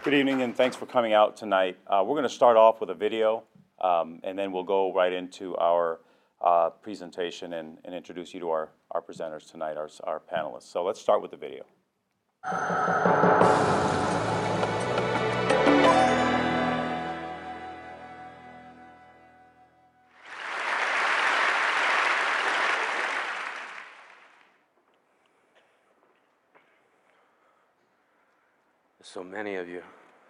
Good evening, and thanks for coming out tonight. We're going to start off with a video, and then we'll go right into our presentation and introduce you to our presenters tonight, our panelists. So let's start with the video. So many of you.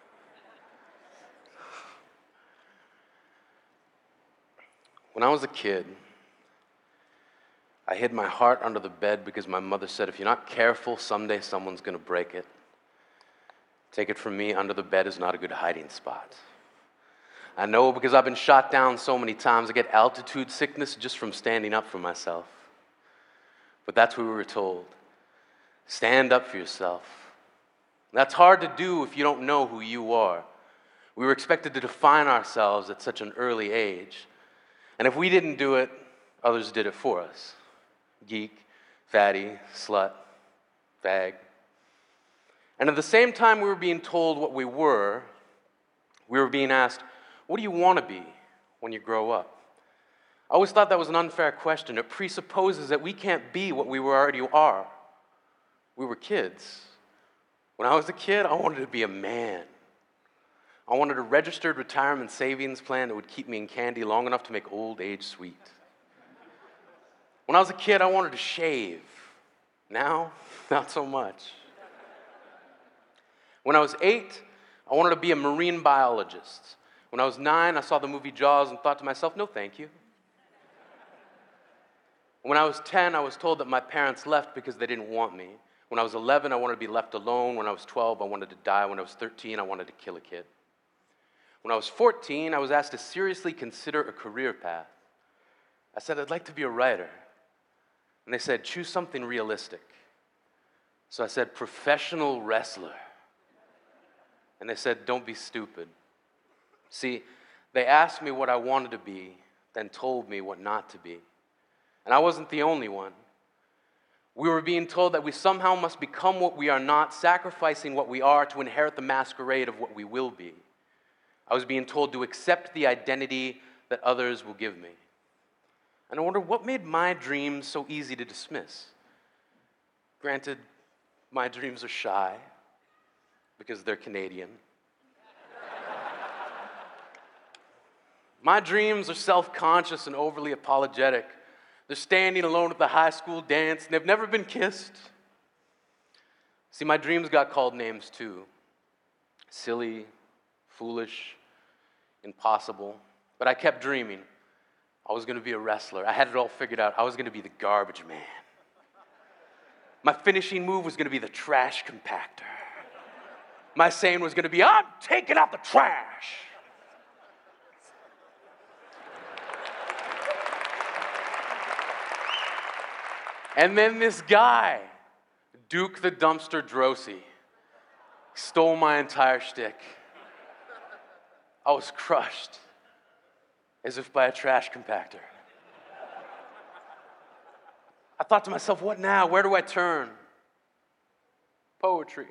When I was a kid, I hid my heart under the bed because my mother said, if you're not careful, someday someone's going to break it. Take it from me, under the bed is not a good hiding spot. I know because I've been shot down so many times, I get altitude sickness just from standing up for myself. But that's what we were told. Stand up for yourself. That's hard to do if you don't know who you are. We were expected to define ourselves at such an early age. And if we didn't do it, others did it for us. Geek, fatty, slut, fag. And at the same time we were being told what we were being asked, what do you want to be when you grow up? I always thought that was an unfair question. It presupposes that we can't be what we already are. We were kids. When I was a kid, I wanted to be a man. I wanted a registered retirement savings plan that would keep me in candy long enough to make old age sweet. When I was a kid, I wanted to shave. Now, not so much. When I was 8, I wanted to be a marine biologist. When I was 9, I saw the movie Jaws and thought to myself, no thank you. When I was 10, I was told that my parents left because they didn't want me. When I was 11, I wanted to be left alone. When I was 12, I wanted to die. When I was 13, I wanted to kill a kid. When I was 14, I was asked to seriously consider a career path. I said, I'd like to be a writer. And they said, choose something realistic. So I said, professional wrestler. And they said, don't be stupid. See, they asked me what I wanted to be, then told me what not to be. And I wasn't the only one. We were being told that we somehow must become what we are not, sacrificing what we are to inherit the masquerade of what we will be. I was being told to accept the identity that others will give me. And I wonder what made my dreams so easy to dismiss. Granted, my dreams are shy because they're Canadian. My dreams are self-conscious and overly apologetic. They're standing alone at the high school dance, and they've never been kissed. See, my dreams got called names too. Silly, foolish, impossible. But I kept dreaming. I was going to be a wrestler. I had it all figured out. I was going to be the garbage man. My finishing move was going to be the trash compactor. My saying was going to be, I'm taking out the trash. And then this guy, Duke the Dumpster Drosy, stole my entire shtick. I was crushed, as if by a trash compactor. I thought to myself, what now? Where do I turn? Poetry.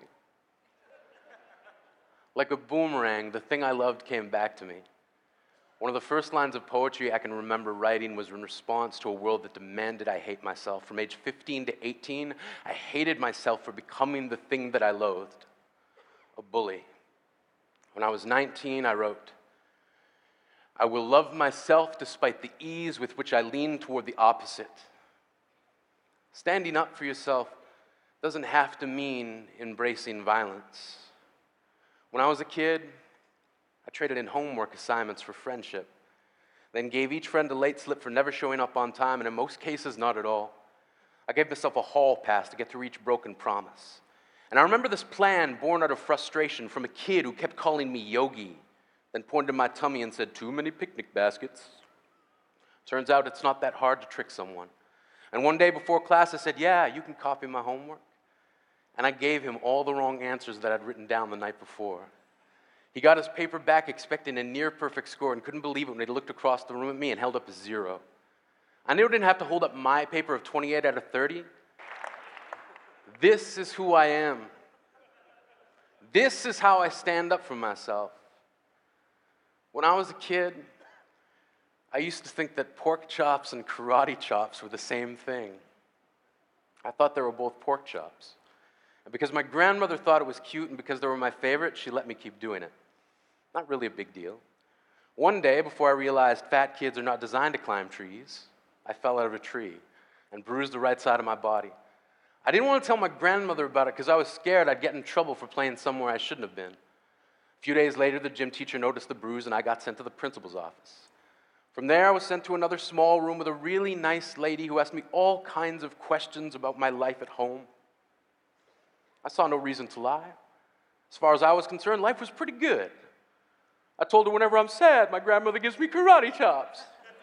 Like a boomerang, the thing I loved came back to me. One of the first lines of poetry I can remember writing was in response to a world that demanded I hate myself. From age 15 to 18, I hated myself for becoming the thing that I loathed, a bully. When I was 19, I wrote, I will love myself despite the ease with which I lean toward the opposite. Standing up for yourself doesn't have to mean embracing violence. When I was a kid, I traded in homework assignments for friendship, then gave each friend a late slip for never showing up on time, and in most cases, not at all. I gave myself a hall pass to get through each broken promise. And I remember this plan born out of frustration from a kid who kept calling me Yogi, then pointed to my tummy and said, too many picnic baskets. Turns out it's not that hard to trick someone. And one day before class, I said, yeah, you can copy my homework. And I gave him all the wrong answers that I'd written down the night before. He got his paper back expecting a near-perfect score and couldn't believe it when he looked across the room at me and held up a 0. I knew I didn't have to hold up my paper of 28 out of 30. This is who I am. This is how I stand up for myself. When I was a kid, I used to think that pork chops and karate chops were the same thing. I thought they were both pork chops. And because my grandmother thought it was cute and because they were my favorite, she let me keep doing it. Not really a big deal. One day, before I realized fat kids are not designed to climb trees, I fell out of a tree and bruised the right side of my body. I didn't want to tell my grandmother about it because I was scared I'd get in trouble for playing somewhere I shouldn't have been. A few days later, the gym teacher noticed the bruise and I got sent to the principal's office. From there, I was sent to another small room with a really nice lady who asked me all kinds of questions about my life at home. I saw no reason to lie. As far as I was concerned, life was pretty good. I told her whenever I'm sad, my grandmother gives me karate chops.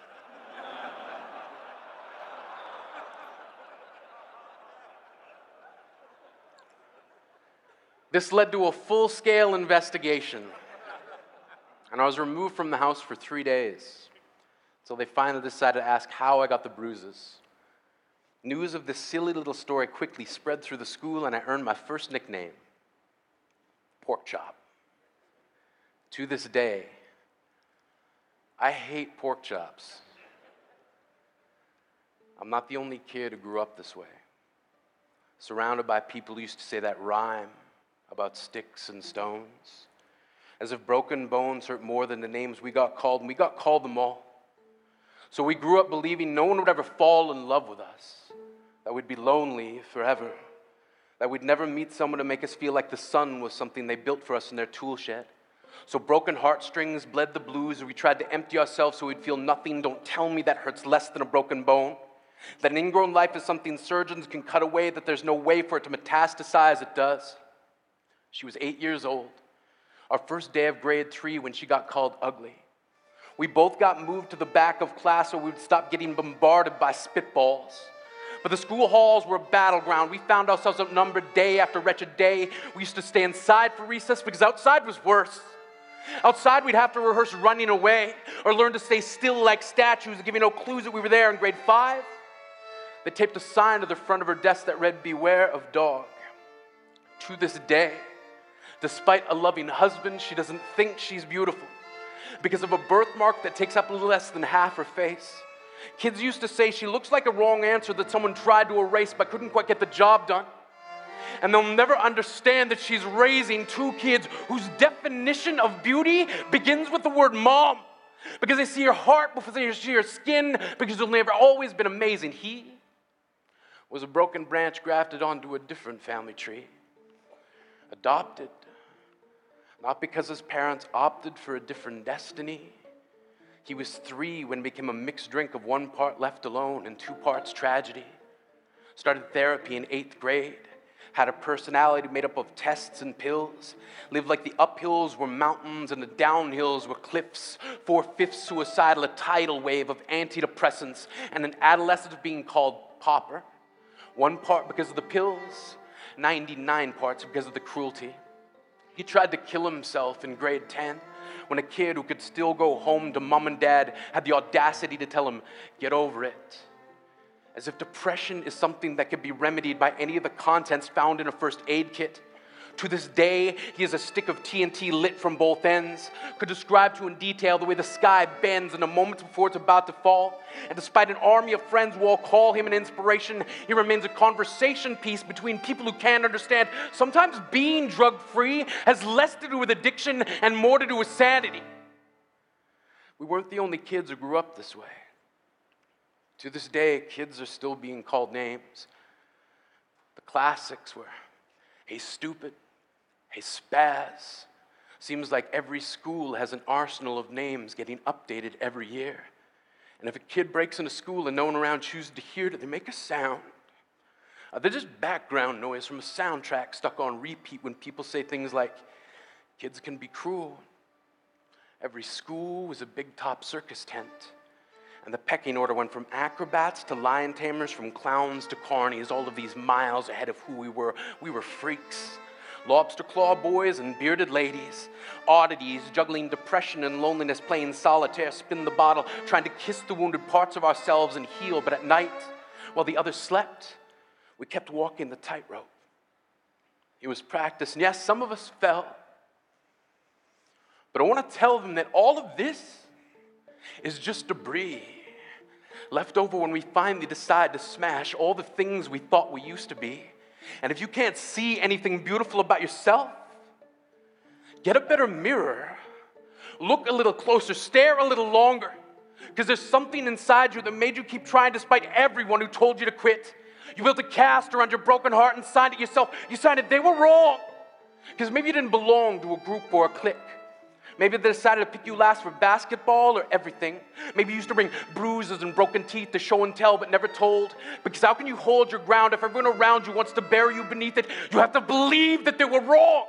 This led to a full-scale investigation, and I was removed from the house for 3 days, until they finally decided to ask how I got the bruises. News of this silly little story quickly spread through the school, and I earned my first nickname, Pork Chop. To this day, I hate pork chops. I'm not the only kid who grew up this way, surrounded by people who used to say that rhyme about sticks and stones, as if broken bones hurt more than the names we got called, and we got called them all. So we grew up believing no one would ever fall in love with us, that we'd be lonely forever, that we'd never meet someone to make us feel like the sun was something they built for us in their tool shed. So broken heartstrings bled the blues, and we tried to empty ourselves so we'd feel nothing. Don't tell me that hurts less than a broken bone. That an ingrown life is something surgeons can cut away, that there's no way for it to metastasize. It does. She was 8 years old, our first day of grade 3 when she got called ugly. We both got moved to the back of class so we would stop getting bombarded by spitballs. But the school halls were a battleground. We found ourselves outnumbered day after wretched day. We used to stay inside for recess because outside was worse. Outside, we'd have to rehearse running away or learn to stay still like statues, giving no clues that we were there. In grade 5, they taped a sign to the front of her desk that read, "Beware of dog." To this day, despite a loving husband, she doesn't think she's beautiful because of a birthmark that takes up a little less than half her face. Kids used to say she looks like a wrong answer that someone tried to erase but couldn't quite get the job done. And they'll never understand that she's raising 2 kids whose definition of beauty begins with the word mom. Because they see her heart before they see her skin, because she'll never always been amazing. He was a broken branch grafted onto a different family tree. Adopted. Not because his parents opted for a different destiny. He was 3 when it became a mixed drink of 1 part left alone and 2 parts tragedy. Started therapy in 8th grade. Had a personality made up of tests and pills. Lived like the uphills were mountains and the downhills were cliffs. 4/5 suicidal, a tidal wave of antidepressants, and an adolescent being called pauper. 1 part because of the pills, 99 parts because of the cruelty. He tried to kill himself in grade 10 when a kid who could still go home to mom and dad had the audacity to tell him, "Get over it." As if depression is something that could be remedied by any of the contents found in a first aid kit. To this day, he has a stick of TNT lit from both ends, could describe to in detail the way the sky bends in a moment before it's about to fall. And despite an army of friends who all call him an inspiration, he remains a conversation piece between people who can't understand. Sometimes being drug-free has less to do with addiction and more to do with sanity. We weren't the only kids who grew up this way. To this day, kids are still being called names. The classics were, "Hey stupid," "Hey spaz." Seems like every school has an arsenal of names getting updated every year. And if a kid breaks into school and no one around chooses to hear it, they make a sound. They're just background noise from a soundtrack stuck on repeat when people say things like, "Kids can be cruel." Every school was a big top circus tent. And the pecking order went from acrobats to lion tamers, from clowns to carnies, all of these miles ahead of who we were. We were freaks. Lobster claw boys and bearded ladies. Oddities, juggling depression and loneliness, playing solitaire, spin the bottle, trying to kiss the wounded parts of ourselves and heal. But at night, while the others slept, we kept walking the tightrope. It was practice, and yes, some of us fell. But I want to tell them that all of this is just debris left over when we finally decide to smash all the things we thought we used to be. And if you can't see anything beautiful about yourself, get a better mirror. Look a little closer, stare a little longer, because there's something inside you that made you keep trying despite everyone who told you to quit. You built a cast around your broken heart and signed it yourself. You signed it, they were wrong. Because maybe you didn't belong to a group or a clique. Maybe they decided to pick you last for basketball or everything. Maybe you used to bring bruises and broken teeth to show and tell but never told. Because how can you hold your ground if everyone around you wants to bury you beneath it? You have to believe that they were wrong.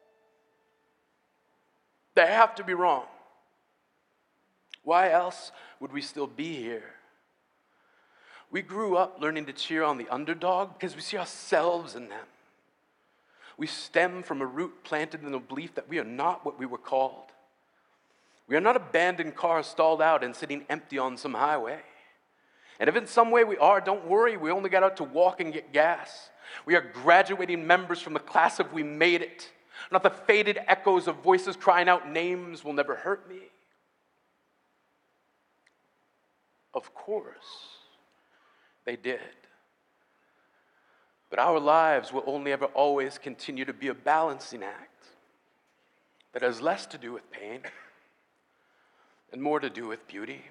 They have to be wrong. Why else would we still be here? We grew up learning to cheer on the underdog because we see ourselves in them. We stem from a root planted in the belief that we are not what we were called. We are not abandoned cars stalled out and sitting empty on some highway. And if in some way we are, don't worry, we only got out to walk and get gas. We are graduating members from the class of We Made It, not the faded echoes of voices crying out names will never hurt me. Of course, they did. But our lives will only ever always continue to be a balancing act that has less to do with pain and more to do with beauty.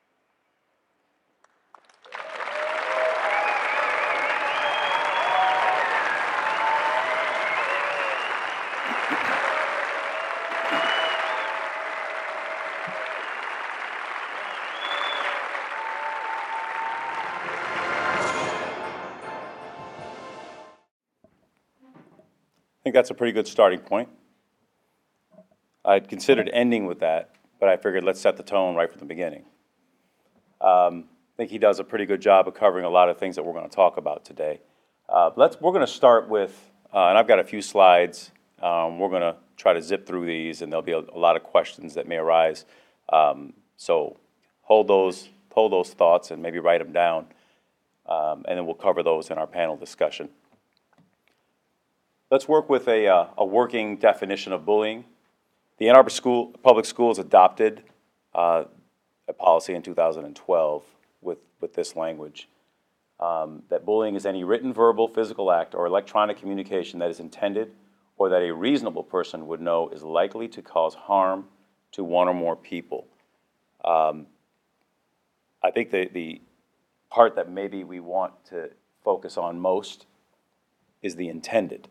I think that's a pretty good starting point. I'd considered ending with that, but I figured let's set the tone right from the beginning. I think he does a pretty good job of covering a lot of things that we're going to talk about today. We're going to start with, and I've got a few slides. We're going to try to zip through these, and there'll be a lot of questions that may arise. So hold those thoughts and maybe write them down, and then we'll cover those in our panel discussion. Let's work with a working definition of bullying. The Ann Arbor Public Schools adopted a policy in 2012 with this language, that bullying is any written, verbal, physical act, or electronic communication that is intended or that a reasonable person would know is likely to cause harm to one or more people. I think the part that maybe we want to focus on most is the intended.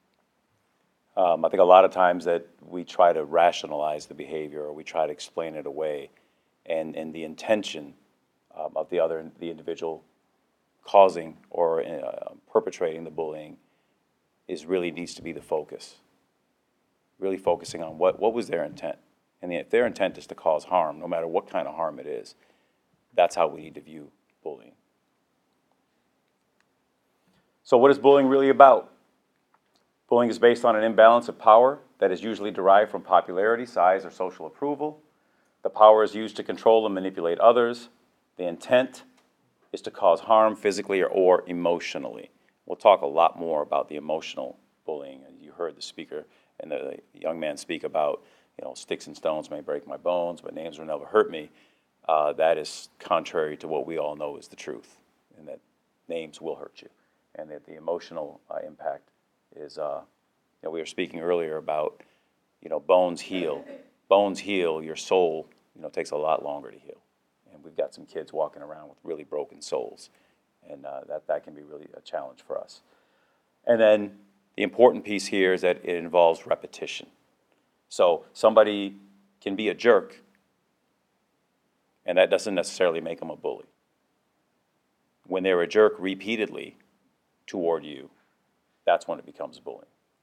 I think a lot of times that we try to rationalize the behavior or we try to explain it away, and the intention of the individual causing or perpetrating the bullying really needs to be the focus. Really focusing on what was their intent. And if their intent is to cause harm, no matter what kind of harm it is, that's how we need to view bullying. So what is bullying really about? Bullying is based on an imbalance of power that is usually derived from popularity, size, or social approval. The power is used to control and manipulate others. The intent is to cause harm physically or emotionally. We'll talk a lot more about the emotional bullying. You heard the speaker and the young man speak about, sticks and stones may break my bones, but names will never hurt me. That is contrary to what we all know is the truth, and that names will hurt you, and that the emotional impact is, we were speaking earlier about, bones heal. Bones heal, your soul, takes a lot longer to heal. And we've got some kids walking around with really broken souls, and that can be really a challenge for us. And then the important piece here is that it involves repetition. So somebody can be a jerk, and that doesn't necessarily make them a bully. When they're a jerk repeatedly toward you, that's when it becomes bullying.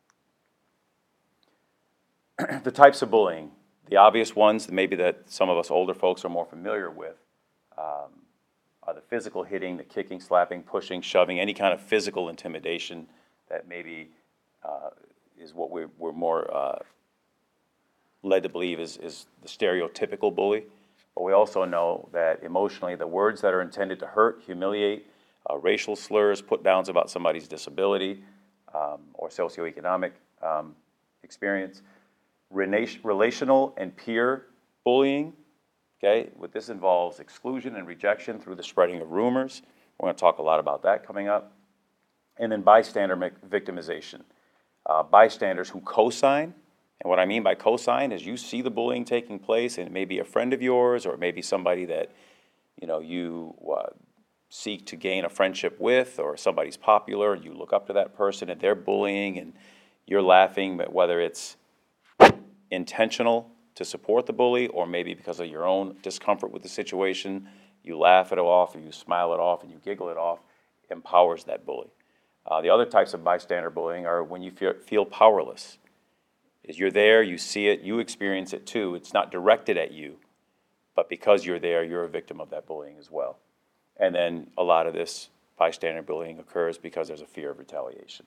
The types of bullying, the obvious ones, maybe that some of us older folks are more familiar with, are the physical hitting, the kicking, slapping, pushing, shoving, any kind of physical intimidation that maybe is what we're more led to believe is the stereotypical bully. But we also know that emotionally, the words that are intended to hurt, humiliate, racial slurs, put downs about somebody's disability, or socioeconomic experience. Relational and peer bullying, okay? What this involves exclusion and rejection through the spreading of rumors. We're going to talk a lot about that coming up. And then bystander victimization. Bystanders who co-sign, and what I mean by co-sign is you see the bullying taking place, and it may be a friend of yours, or it may be somebody that you seek to gain a friendship with, or somebody's popular, and you look up to that person, and they're bullying, and you're laughing, but whether it's intentional to support the bully, or maybe because of your own discomfort with the situation, you laugh it off, or you smile it off, and you giggle it off, empowers that bully. The other types of bystander bullying are when you feel powerless. Is you're there, you see it, you experience it too. It's not directed at you, but because you're there, you're a victim of that bullying as well. And then a lot of this bystander bullying occurs because there's a fear of retaliation.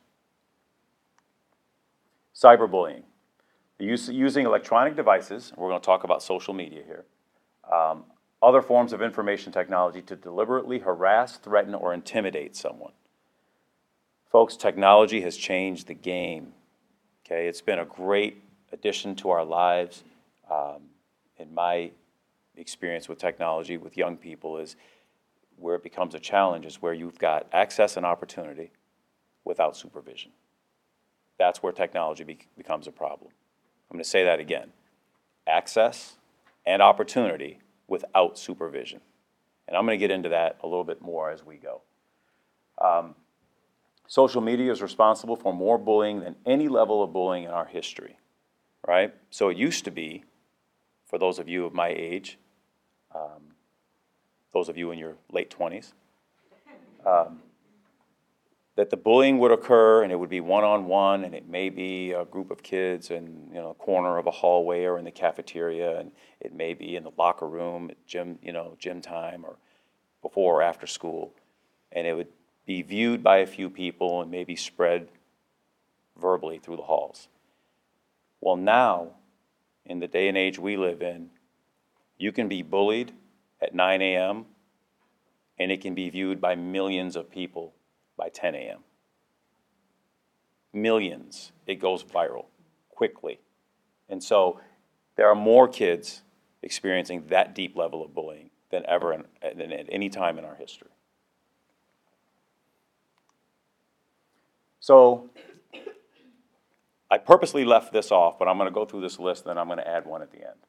Cyberbullying. Using electronic devices, we're going to talk about social media here, other forms of information technology to deliberately harass, threaten, or intimidate someone. Folks, technology has changed the game. Okay, it's been a great addition to our lives. In my experience with technology with young people is where it becomes a challenge is where you've got access and opportunity without supervision. That's where technology becomes a problem. I'm going to say that again. Access and opportunity without supervision. And I'm going to get into that a little bit more as we go. Social media is responsible for more bullying than any level of bullying in our history, right? So it used to be, for those of you of my age, those of you in your late 20s, that the bullying would occur and it would be one-on-one, and it may be a group of kids in a corner of a hallway or in the cafeteria, and it may be in the locker room at gym time or before or after school, and it would be viewed by a few people and maybe spread verbally through the halls. Well, now, in the day and age we live in, you can be bullied at 9 a.m. and it can be viewed by millions of people by 10 a.m. Millions. It goes viral quickly. And so there are more kids experiencing that deep level of bullying than ever at any time in our history. So I purposely left this off, but I'm going to go through this list, and then I'm going to add one at the end.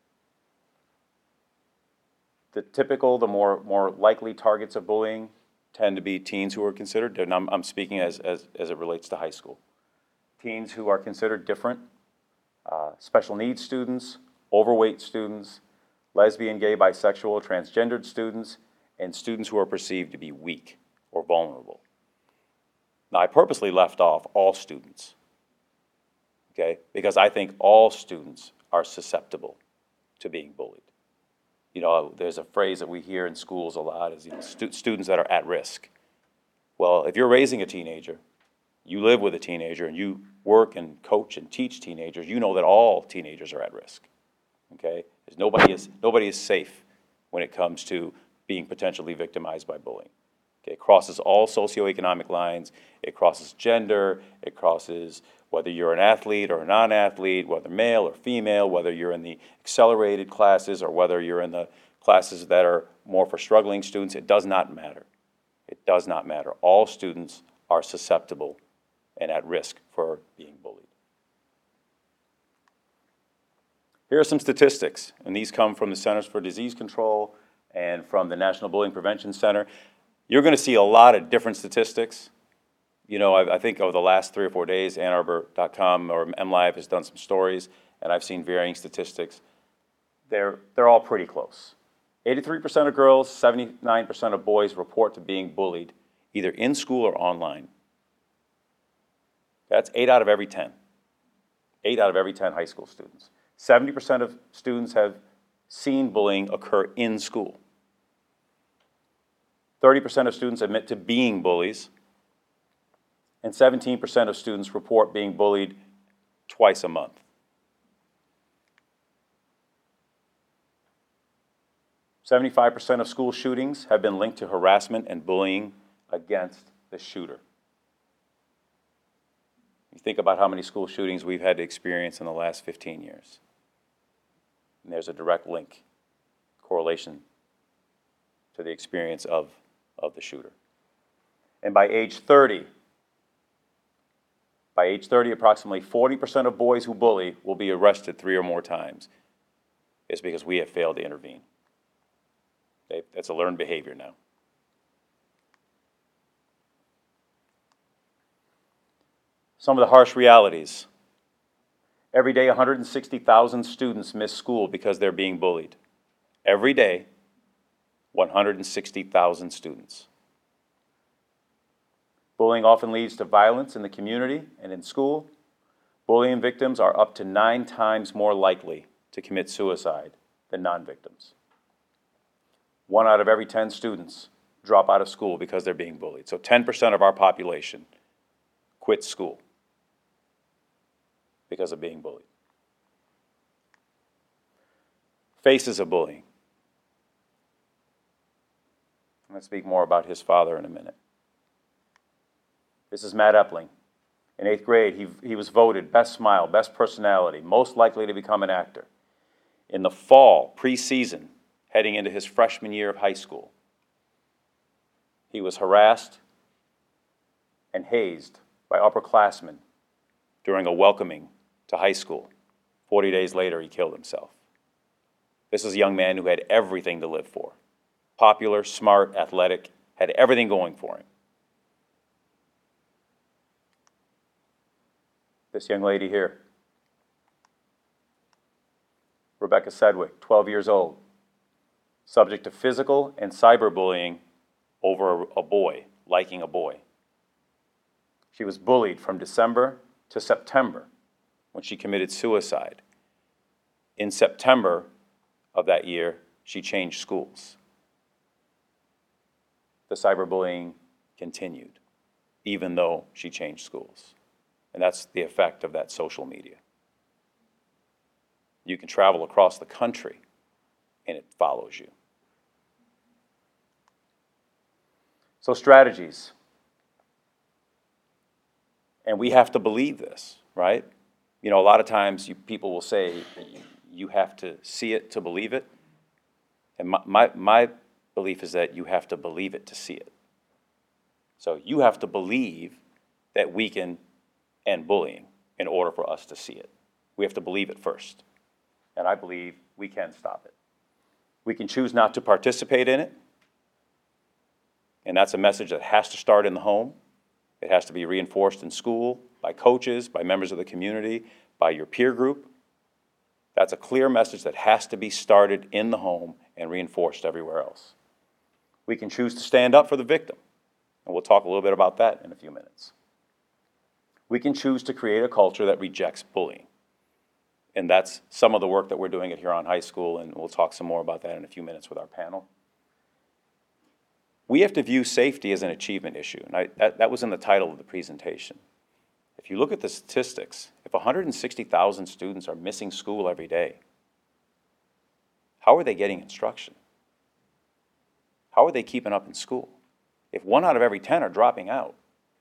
The more likely targets of bullying tend to be teens who are considered, and I'm speaking as it relates to high school. Teens who are considered different, special needs students, overweight students, lesbian, gay, bisexual, transgendered students, and students who are perceived to be weak or vulnerable. Now, I purposely left off all students, okay, because I think all students are susceptible to being bullied. There's a phrase that we hear in schools a lot is, students that are at risk. Well, if you're raising a teenager, you live with a teenager, and you work and coach and teach teenagers, you know that all teenagers are at risk, okay? Nobody is safe when it comes to being potentially victimized by bullying. Okay, it crosses all socioeconomic lines. It crosses gender. It crosses whether you're an athlete or a non-athlete, whether male or female, whether you're in the accelerated classes or whether you're in the classes that are more for struggling students. It does not matter. It does not matter. All students are susceptible and at risk for being bullied. Here are some statistics, and these come from the Centers for Disease Control and from the National Bullying Prevention Center. You're going to see a lot of different statistics. I think over the last 3 or 4 days, AnnArbor.com or MLive has done some stories, and I've seen varying statistics. They're all pretty close. 83% of girls, 79% of boys report to being bullied, either in school or online. That's 8 out of every 10. 8 out of every 10 high school students. 70% of students have seen bullying occur in school. 30% of students admit to being bullies, and 17% of students report being bullied twice a month. 75% of school shootings have been linked to harassment and bullying against the shooter. You think about how many school shootings we've had to experience in the last 15 years. And there's a direct link, correlation to the experience of the shooter. And by age 30, approximately 40% of boys who bully will be arrested 3 or more times. It's because we have failed to intervene. That's a learned behavior now. Some of the harsh realities. Every day, 160,000 students miss school because they're being bullied. Every day, 160,000 students. Bullying often leads to violence in the community and in school. Bullying victims are up to 9 times more likely to commit suicide than non-victims. 1 out of every 10 students drop out of school because they're being bullied. So 10% of our population quits school because of being bullied. Faces of bullying. I'm going to speak more about his father in a minute. This is Matt Epling. In 8th grade, he was voted best smile, best personality, most likely to become an actor. In the fall, pre-season, heading into his freshman year of high school, he was harassed and hazed by upperclassmen during a welcoming to high school. 40 days later, he killed himself. This is a young man who had everything to live for. Popular, smart, athletic, had everything going for him. This young lady here, Rebecca Sedgwick, 12 years old, subject to physical and cyberbullying over a boy, liking a boy. She was bullied from December to September when she committed suicide. In September of that year, she changed schools. The cyberbullying continued, even though she changed schools. And that's the effect of that social media. You can travel across the country, and it follows you. So strategies. And we have to believe this, right? You know, a lot of times people will say, you have to see it to believe it. And my belief is that you have to believe it to see it. So you have to believe that we can end bullying in order for us to see it. We have to believe it first. And I believe we can stop it. We can choose not to participate in it. And that's a message that has to start in the home. It has to be reinforced in school, by coaches, by members of the community, by your peer group. That's a clear message that has to be started in the home and reinforced everywhere else. We can choose to stand up for the victim. And we'll talk a little bit about that in a few minutes. We can choose to create a culture that rejects bullying. And that's some of the work that we're doing at Huron High School, and we'll talk some more about that in a few minutes with our panel. We have to view safety as an achievement issue, and that was in the title of the presentation. If you look at the statistics, if 160,000 students are missing school every day, how are they getting instruction? How are they keeping up in school? If 1 out of every 10 are dropping out,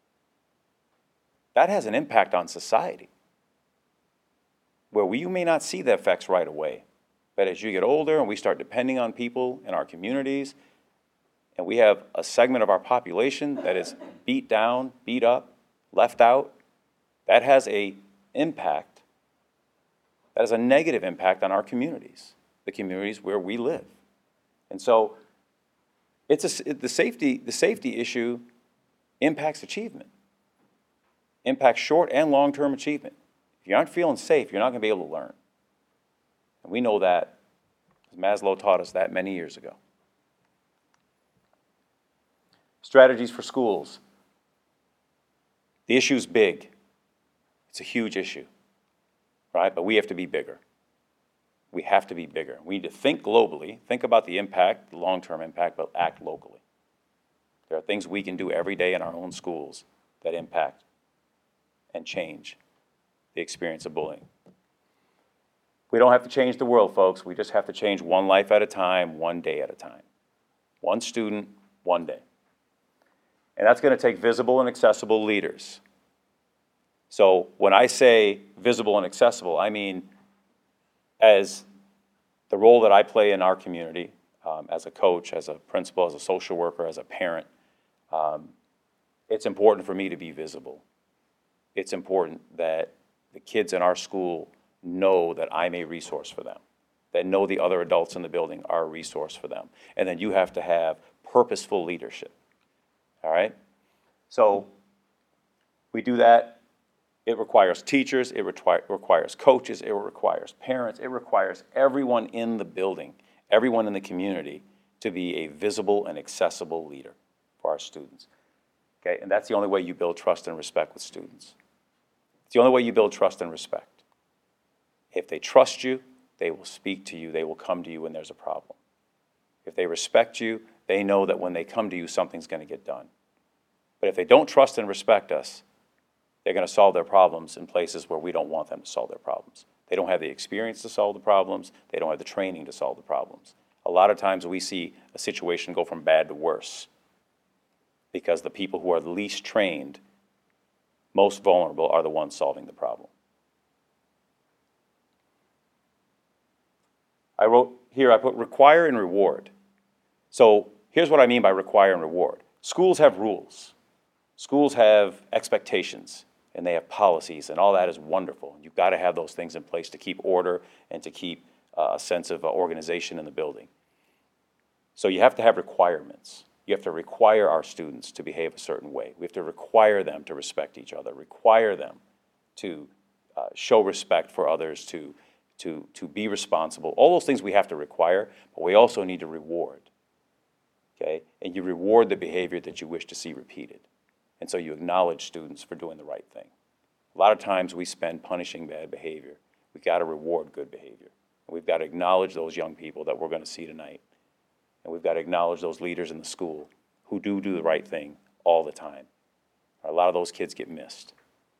that has an impact on society, where you may not see the effects right away. But as you get older and we start depending on people in our communities, and we have a segment of our population that is beat down, beat up, left out, that has an impact. That has a negative impact on our communities, the communities where we live. And so the safety issue impacts achievement, impacts short and long-term achievement. If you aren't feeling safe, you're not going to be able to learn. And we know that, as Maslow taught us that many years ago. Strategies for schools. The issue's big. It's a huge issue, right? But we have to be bigger. We have to be bigger. We need to think globally, think about the impact, the long-term impact, but act locally. There are things we can do every day in our own schools that impact and change the experience of bullying. We don't have to change the world, folks. We just have to change one life at a time, one day at a time. One student, one day. And that's going to take visible and accessible leaders. So when I say visible and accessible, I mean as the role that I play in our community, as a coach, as a principal, as a social worker, as a parent, it's important for me to be visible. It's important that the kids in our school know that I'm a resource for them, that know the other adults in the building are a resource for them. And then you have to have purposeful leadership, all right? So we do that. It requires teachers, it requires coaches, it requires parents, it requires everyone in the building, everyone in the community to be a visible and accessible leader for our students. Okay, and that's the only way you build trust and respect with students. It's the only way you build trust and respect. If they trust you, they will speak to you, they will come to you when there's a problem. If they respect you, they know that when they come to you, something's going to get done. But if they don't trust and respect us, they're going to solve their problems in places where we don't want them to solve their problems. They don't have the experience to solve the problems. They don't have the training to solve the problems. A lot of times we see a situation go from bad to worse because the people who are the least trained, most vulnerable, are the ones solving the problem. I wrote here, I put require and reward. So here's what I mean by require and reward. Schools have rules. Schools have expectations, and they have policies, and all that is wonderful. You've got to have those things in place to keep order and to keep a sense of organization in the building. So you have to have requirements. You have to require our students to behave a certain way. We have to require them to respect each other, require them to show respect for others, to be responsible. All those things we have to require, but we also need to reward. Okay? And you reward the behavior that you wish to see repeated. And so you acknowledge students for doing the right thing. A lot of times we spend punishing bad behavior. We've got to reward good behavior. And we've got to acknowledge those young people that we're going to see tonight. And we've got to acknowledge those leaders in the school who do the right thing all the time. A lot of those kids get missed.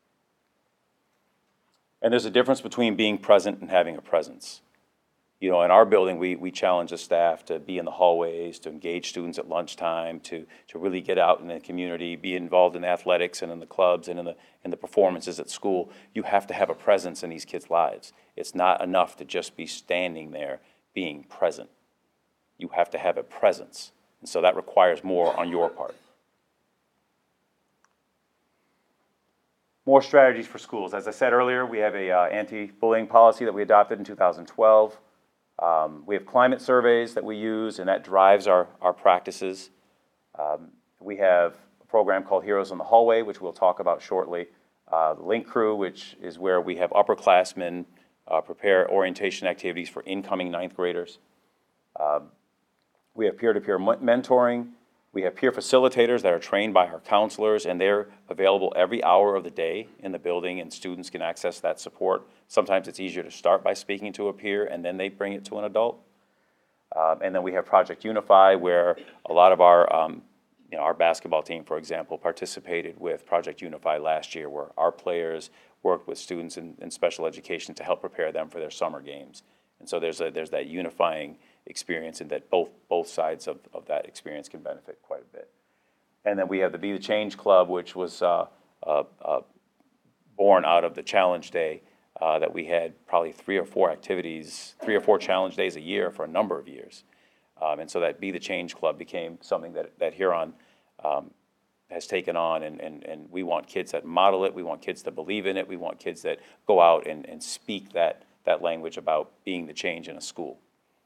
And there's a difference between being present and having a presence. You know, in our building, we challenge the staff to be in the hallways, to engage students at lunchtime, to really get out in the community, be involved in athletics and in the clubs and in the performances at school. You have to have a presence in these kids' lives. It's not enough to just be standing there being present. You have to have a presence. And so that requires more on your part. More strategies for schools. As I said earlier, we have a anti-bullying policy that we adopted in 2012. We have climate surveys that we use, and that drives our practices. We have a program called Heroes in the Hallway, which we'll talk about shortly. The Link Crew, which is where we have upperclassmen prepare orientation activities for incoming ninth graders. We have peer-to-peer mentoring. We have peer facilitators that are trained by our counselors, and they're available every hour of the day in the building, and students can access that support. Sometimes it's easier to start by speaking to a peer, and then they bring it to an adult. And then we have Project Unify, where a lot of our basketball team, for example, participated with Project Unify last year, where our players worked with students in special education to help prepare them for their summer games. And so there's that unifying experience, and that both sides of that experience can benefit quite a bit. And then we have the Be the Change Club, which was born out of the Challenge Day that we had probably 3 or 4 challenge days a year for a number of years. And so that Be the Change Club became something that Huron has taken on, and we want kids that model it, we want kids that believe in it, we want kids that go out and speak that language about being the change in a school.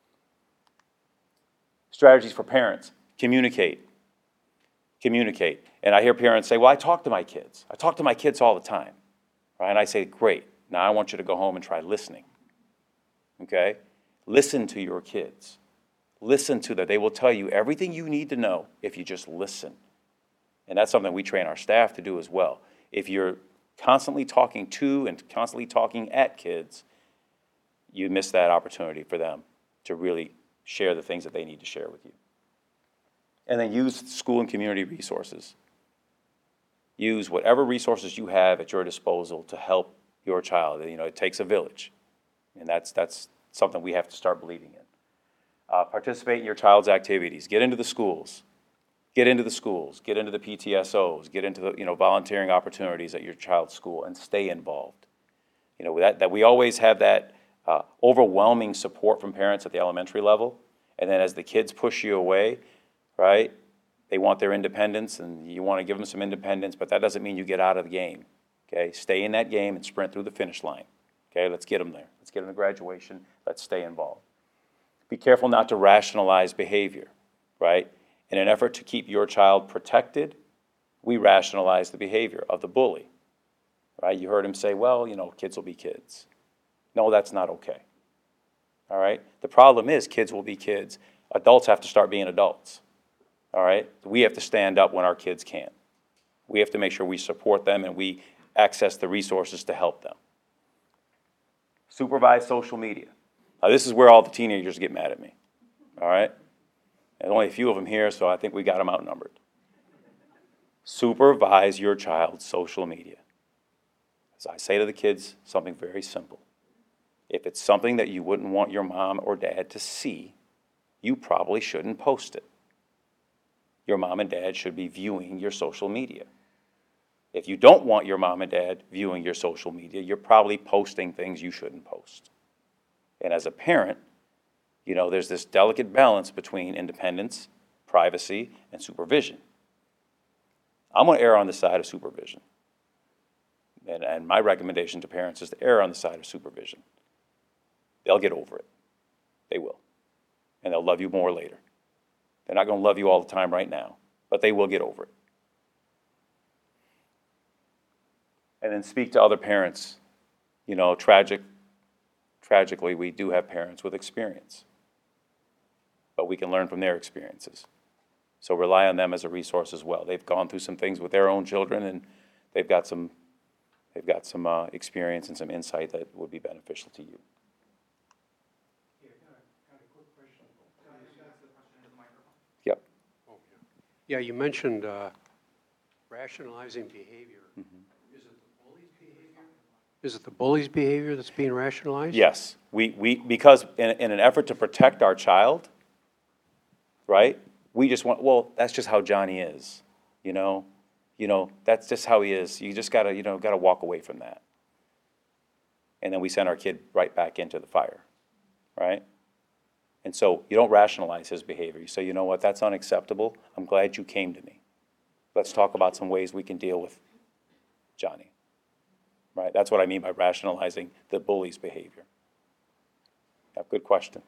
Strategies for parents: communicate. Communicate. And I hear parents say, well, I talk to my kids. I talk to my kids all the time. Right? And I say, great. Now I want you to go home and try listening. Okay? Listen to your kids. Listen to them. They will tell you everything you need to know if you just listen. And that's something we train our staff to do as well. If you're constantly talking to and constantly talking at kids, you miss that opportunity for them to really share the things that they need to share with you. And then use school and community resources. Use whatever resources you have at your disposal to help your child. You know, it takes a village. And that's something we have to start believing in. Participate in your child's activities. Get into the schools. Get into the schools, get into the PTSOs, get into the, volunteering opportunities at your child's school and stay involved. That we always have that overwhelming support from parents at the elementary level, and then as the kids push you away, right, they want their independence, and you want to give them some independence, but that doesn't mean you get out of the game, okay? Stay in that game and sprint through the finish line, okay? Let's get them there. Let's get them to graduation. Let's stay involved. Be careful not to rationalize behavior, right? In an effort to keep your child protected, we rationalize the behavior of the bully, right? You heard him say, well, kids will be kids. No, that's not okay, all right? The problem is kids will be kids. Adults have to start being adults, all right? We have to stand up when our kids can't. We have to make sure we support them and we access the resources to help them. Supervise social media. Now, this is where all the teenagers get mad at me, all right? There's only a few of them here, so I think we got them outnumbered. Supervise your child's social media. As I say to the kids, something very simple. If it's something that you wouldn't want your mom or dad to see, you probably shouldn't post it. Your mom and dad should be viewing your social media. If you don't want your mom and dad viewing your social media, you're probably posting things you shouldn't post. And as a parent, there's this delicate balance between independence, privacy, and supervision. I'm going to err on the side of supervision. And my recommendation to parents is to err on the side of supervision. They'll get over it. They will. And they'll love you more later. They're not going to love you all the time right now, but they will get over it. And then speak to other parents. Tragically, we do have parents with experience, but we can learn from their experiences. So rely on them as a resource as well. They've gone through some things with their own children, and they've got some experience and some insight that would be beneficial to you. Yeah, got a quick question. Can I just ask the question into the microphone? Yep. Oh, yeah. Yeah, you mentioned rationalizing behavior. Is it the bully's behavior? Is it the bully's behavior that's being rationalized? Yes. Because in an effort to protect our child, right, we just want, well, that's just how Johnny is, that's just how he is. You just gotta walk away from that. And then we send our kid right back into the fire, right? And so you don't rationalize his behavior. You say, you know what, that's unacceptable. I'm glad you came to me. Let's talk about some ways we can deal with Johnny, right? That's what I mean by rationalizing the bully's behavior. Yeah, good question.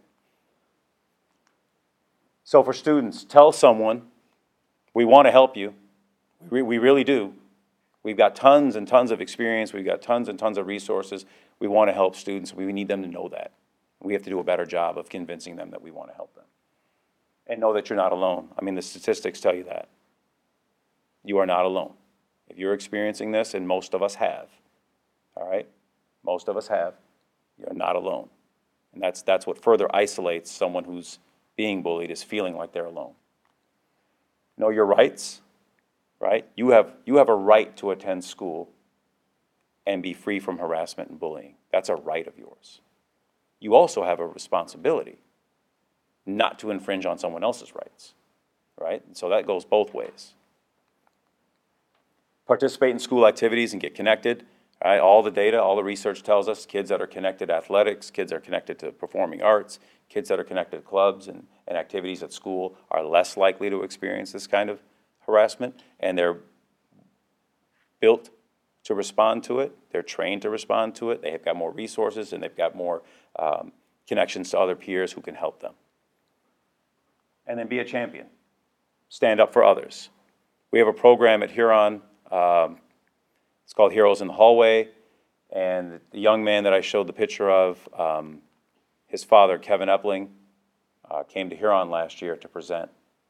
So for students, tell someone, we want to help you. We really do. We've got tons and tons of experience. We've got tons and tons of resources. We want to help students. We need them to know that. We have to do a better job of convincing them that we want to help them. And know that you're not alone. I mean, the statistics tell you that. You are not alone. If you're experiencing this, and most of us have, all right? Most of us have, you're not alone. And that's what further isolates someone who's being bullied, is feeling like they're alone. Know your rights, right? You have a right to attend school and be free from harassment and bullying. That's a right of yours. You also have a responsibility not to infringe on someone else's rights, right? And so that goes both ways. Participate in school activities and get connected. All right? All the data, all the research tells us kids that are connected to athletics, kids that are connected to performing arts, kids that are connected to clubs and activities at school are less likely to experience this kind of harassment, and they're built to respond to it. They're trained to respond to it. They have got more resources, and they've got more connections to other peers who can help them. And then be a champion. Stand up for others. We have a program at Huron. It's called Heroes in the Hallway. And the young man that I showed the picture of, his father, Kevin Epling, came to Huron last year to present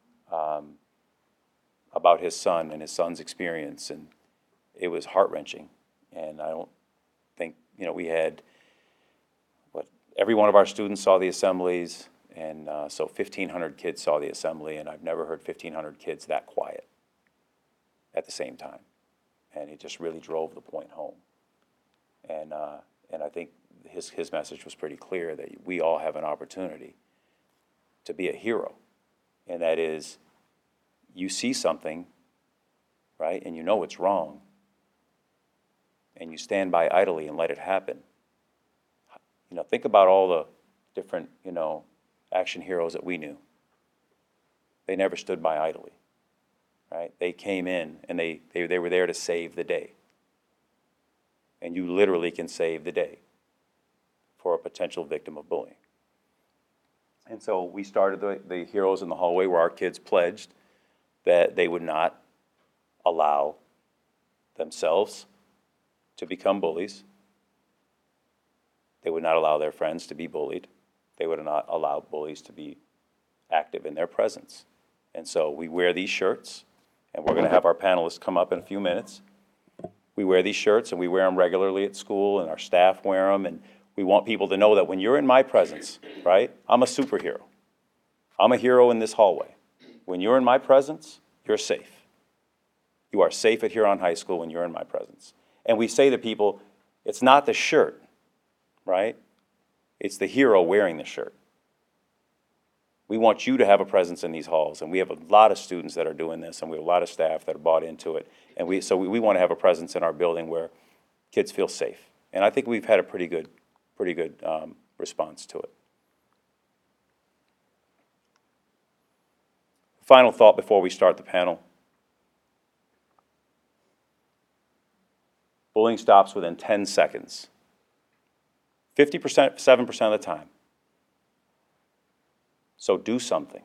about his son and his son's experience. And it was heart-wrenching. And I don't think, we had, every one of our students saw the assemblies. And so 1,500 kids saw the assembly, and I've never heard 1,500 kids that quiet at the same time. And it just really drove the point home. And I think his message was pretty clear that we all have an opportunity to be a hero. And that is, you see something, right, and you know it's wrong, and you stand by idly and let it happen. Think about all the different, action heroes that we knew. They never stood by idly, right? They came in and they were there to save the day. And you literally can save the day for a potential victim of bullying. And so we started the Heroes in the Hallway, where our kids pledged that they would not allow themselves to become bullies. They would not allow their friends to be bullied. They would not allow bullies to be active in their presence. And so we wear these shirts, and we're going to have our panelists come up in a few minutes. We wear these shirts, and we wear them regularly at school, and our staff wear them, and we want people to know that when you're in my presence, right, I'm a superhero. I'm a hero in this hallway. When you're in my presence, you're safe. You are safe at Huron High School when you're in my presence. And we say to people, it's not the shirt, right? It's the hero wearing the shirt. We want you to have a presence in these halls, and we have a lot of students that are doing this, and we have a lot of staff that are bought into it. And we want to have a presence in our building where kids feel safe. And I think we've had a pretty good response to it. Final thought before we start the panel. Bullying stops within 10 seconds. 50%, 7% of the time. So do something.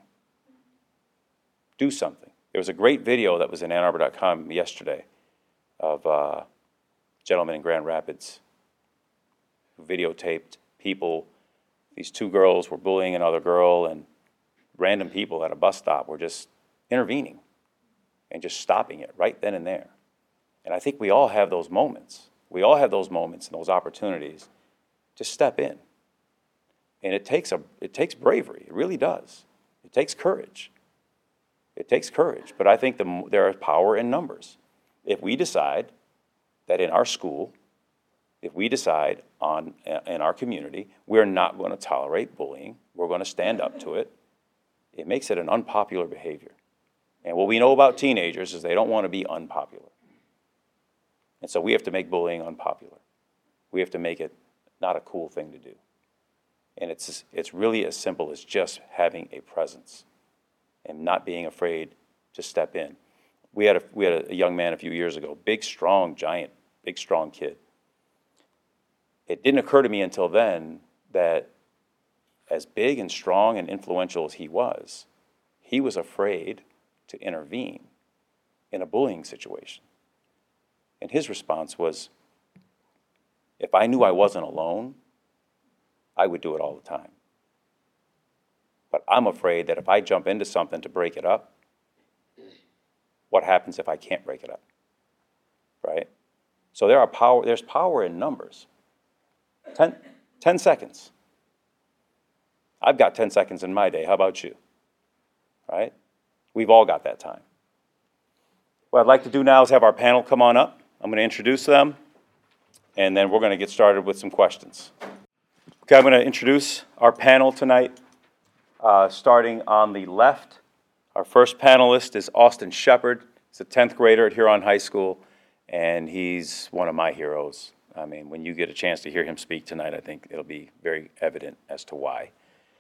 Do something. There was a great video that was in AnnArbor.com yesterday of a gentleman in Grand Rapids who videotaped people. These two girls were bullying another girl, and random people at a bus stop were just intervening and just stopping it right then and there. And I think we all have those moments. We all have those moments and those opportunities to step in. And it takes bravery. It really does. It takes courage. It takes courage. But I think there is power in numbers. If we decide that in our school, if we decide in our community, we're not going to tolerate bullying, we're going to stand up to it, it makes it an unpopular behavior. And what we know about teenagers is they don't want to be unpopular. And so we have to make bullying unpopular. We have to make it not a cool thing to do. And it's really as simple as just having a presence and not being afraid to step in. We had a young man a few years ago, big, strong, giant, big, strong kid. It didn't occur to me until then that as big and strong and influential as he was afraid to intervene in a bullying situation. And his response was, if I knew I wasn't alone, I would do it all the time. But I'm afraid that if I jump into something to break it up, what happens if I can't break it up, right? So there's power in numbers. 10 seconds. I've got 10 seconds in my day. How about you? Right? We've all got that time. What I'd like to do now is have our panel come on up. I'm going to introduce them, and then we're going to get started with some questions. Okay, I'm going to introduce our panel tonight, starting on the left. Our first panelist is Austin Shepard. He's a 10th grader at Huron High School, and he's one of my heroes. I mean, when you get a chance to hear him speak tonight, I think it'll be very evident as to why.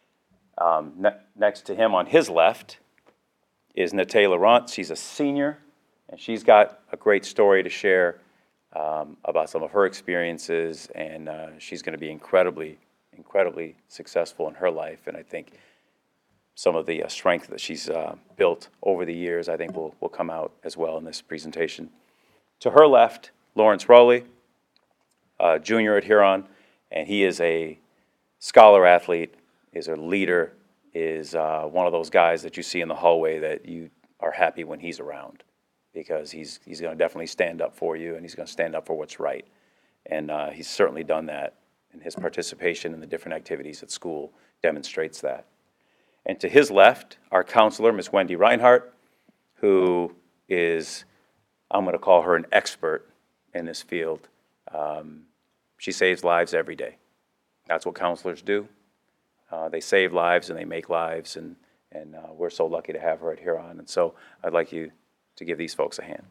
Next to him on his left is Natay Laurent. She's a senior, and she's got a great story to share about some of her experiences, and she's going to be incredibly successful in her life. And I think some of the strength that she's built over the years, I think will come out as well in this presentation. To her left, Lawrence Rowley, junior at Huron, and he is a scholar athlete, is a leader, is one of those guys that you see in the hallway that you are happy when he's around, because he's going to definitely stand up for you, and he's going to stand up for what's right. And he's certainly done that, and his participation in the different activities at school demonstrates that. And to his left, our counselor, Ms. Wendy Reinhardt, who is, I'm going to call her an expert in this field. She saves lives every day. That's what counselors do. They save lives and they make lives, and And we're so lucky to have her at Huron. And so I'd like you to give these folks a hand.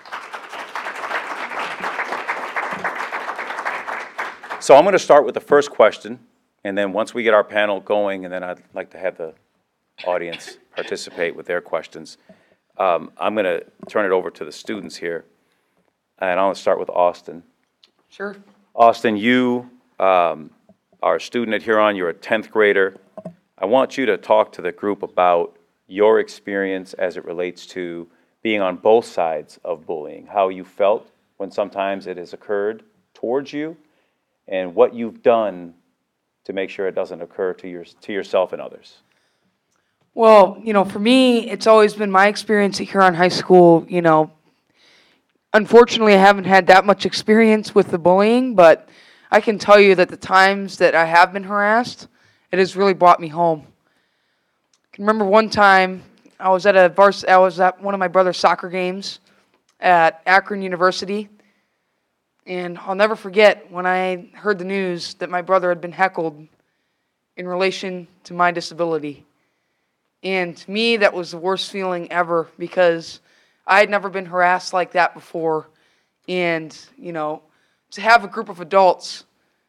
So I'm going to start with the first question, and then once we get our panel going, and then I'd like to have the audience participate with their questions. I'm going to turn it over to the students here, and I'll start with Austin. Sure. Austin, you are a student at Huron. You're a 10th grader. I want you to talk to the group about your experience as it relates to being on both sides of bullying, how you felt when sometimes it has occurred towards you, and what you've done to make sure it doesn't occur to yourself and others. Well, for me, it's always been my experience at Huron High School. Unfortunately, I haven't had that much experience with the bullying, but I can tell you that the times that I have been harassed, it has really brought me home. I can remember one time I was at one of my brother's soccer games at Akron University, and I'll never forget when I heard the news that my brother had been heckled in relation to my disability. And to me, that was the worst feeling ever because I had never been harassed like that before. And, to have a group of adults,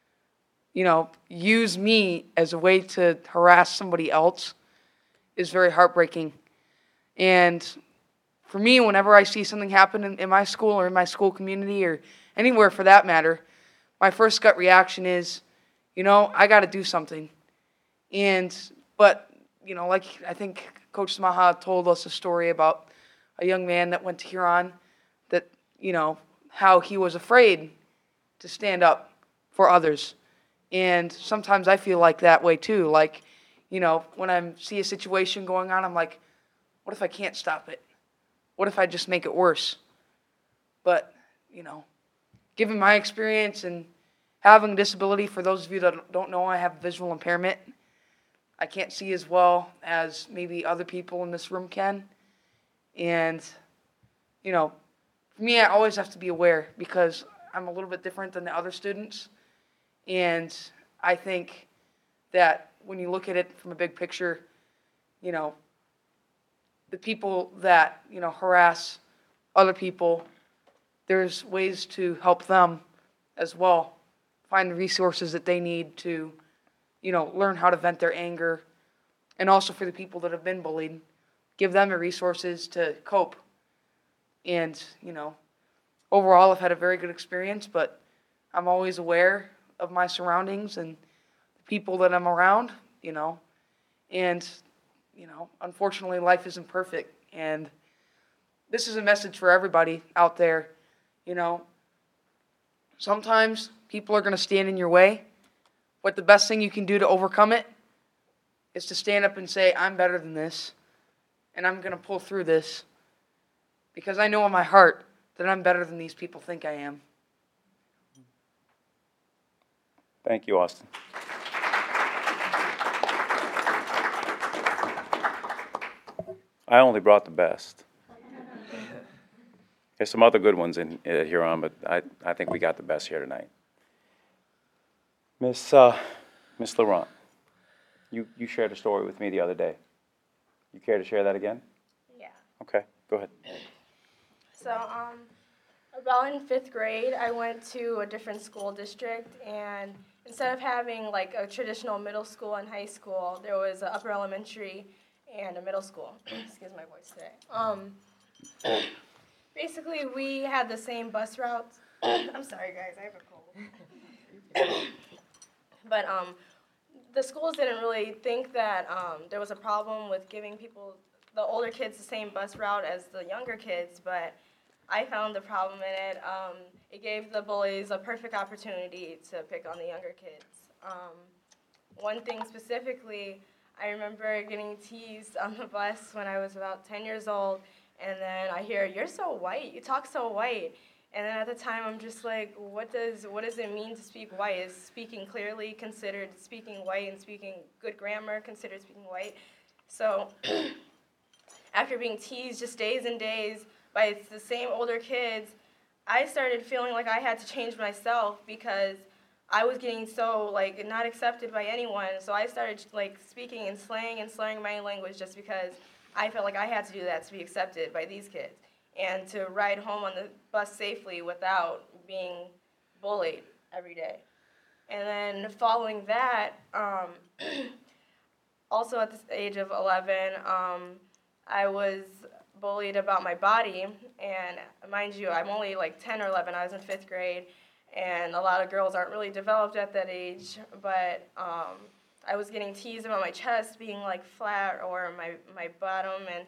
use me as a way to harass somebody else is very heartbreaking. And for me, whenever I see something happen in my school or in my school community or anywhere for that matter, my first gut reaction is, I got to do something. But like I think Coach Smaha told us a story about a young man that went to Huron that, how he was afraid to stand up for others. And sometimes I feel like that way too. Like, when I see a situation going on, I'm like, what if I can't stop it? What if I just make it worse? But, given my experience and having a disability, for those of you that don't know, I have visual impairment. I can't see as well as maybe other people in this room can. And, for me, I always have to be aware because I'm a little bit different than the other students. And I think that when you look at it from a big picture, the people that, harass other people, there's ways to help them as well. Find the resources that they need to, learn how to vent their anger. And also for the people that have been bullied, give them the resources to cope. And, overall I've had a very good experience, but I'm always aware of my surroundings and the people that I'm around, and, unfortunately life isn't perfect. And this is a message for everybody out there, sometimes people are going to stand in your way, but the best thing you can do to overcome it is to stand up and say, I'm better than this, and I'm going to pull through this, because I know in my heart that I'm better than these people think I am. Thank you, Austin. I only brought the best. There's some other good ones in Huron, but I think we got the best here tonight. Miss Laurent, you shared a story with me the other day. You care to share that again? Yeah. Okay, go ahead. So, about in 5th grade, I went to a different school district, and instead of having like a traditional middle school and high school, there was an upper elementary and a middle school. Excuse my voice today. Basically, we had the same bus routes. I'm sorry, guys, I have a cold. But the schools didn't really think that there was a problem with giving the older kids, the same bus route as the younger kids, but I found the problem in it. It gave the bullies a perfect opportunity to pick on the younger kids. One thing specifically, I remember getting teased on the bus when I was about 10 years old, and then I hear, "You're so white, you talk so white." And then at the time, I'm just like, what does it mean to speak white? Is speaking clearly considered speaking white, and speaking good grammar considered speaking white? So after being teased just days and days by the same older kids, I started feeling like I had to change myself because I was getting so like not accepted by anyone. So I started like speaking in slang and slurring my language just because I felt like I had to do that to be accepted by these kids and to ride home on the bus safely without being bullied every day. And then following that, also at the age of 11, I was bullied about my body. And mind you, I'm only like 10 or 11. I was in 5th grade. And a lot of girls aren't really developed at that age. But I was getting teased about my chest being like flat or my bottom. And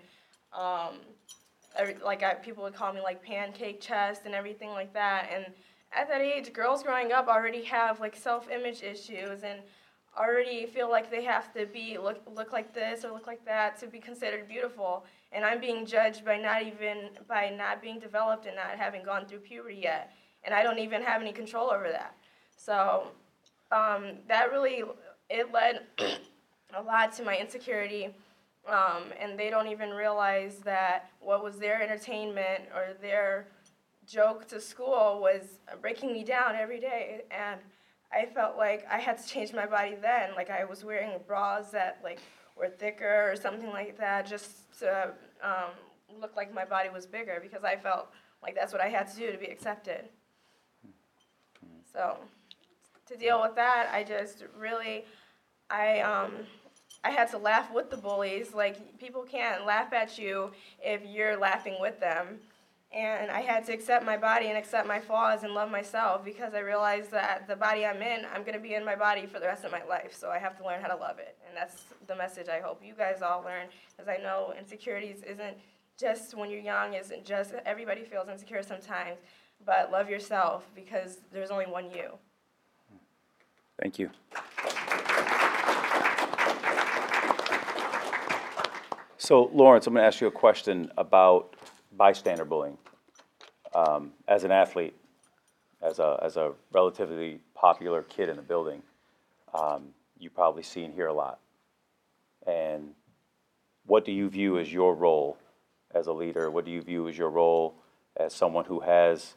people would call me like pancake chest and everything like that. And at that age, girls growing up already have like self-image issues and already feel like they have to look like this or look like that to be considered beautiful. And I'm being judged by not being developed and not having gone through puberty yet. And I don't even have any control over that. So that really, it led a lot to my insecurity. And they don't even realize that what was their entertainment or their joke to school was breaking me down every day. And I felt like I had to change my body then. Like I was wearing bras that like were thicker or something like that just to look like my body was bigger because I felt like that's what I had to do to be accepted. So to deal with that, I just really, I had to laugh with the bullies. Like people can't laugh at you if you're laughing with them. And I had to accept my body and accept my flaws and love myself because I realized that the body I'm in, I'm going to be in my body for the rest of my life. So I have to learn how to love it. And that's the message I hope you guys all learn, because I know insecurities isn't just when you're young, isn't just, everybody feels insecure sometimes. But love yourself because there's only one you. Thank you. So, Lawrence, I'm going to ask you a question about bystander bullying. As an athlete, as a relatively popular kid in the building, you probably see and hear a lot. And what do you view as your role as a leader? What do you view as your role as someone who has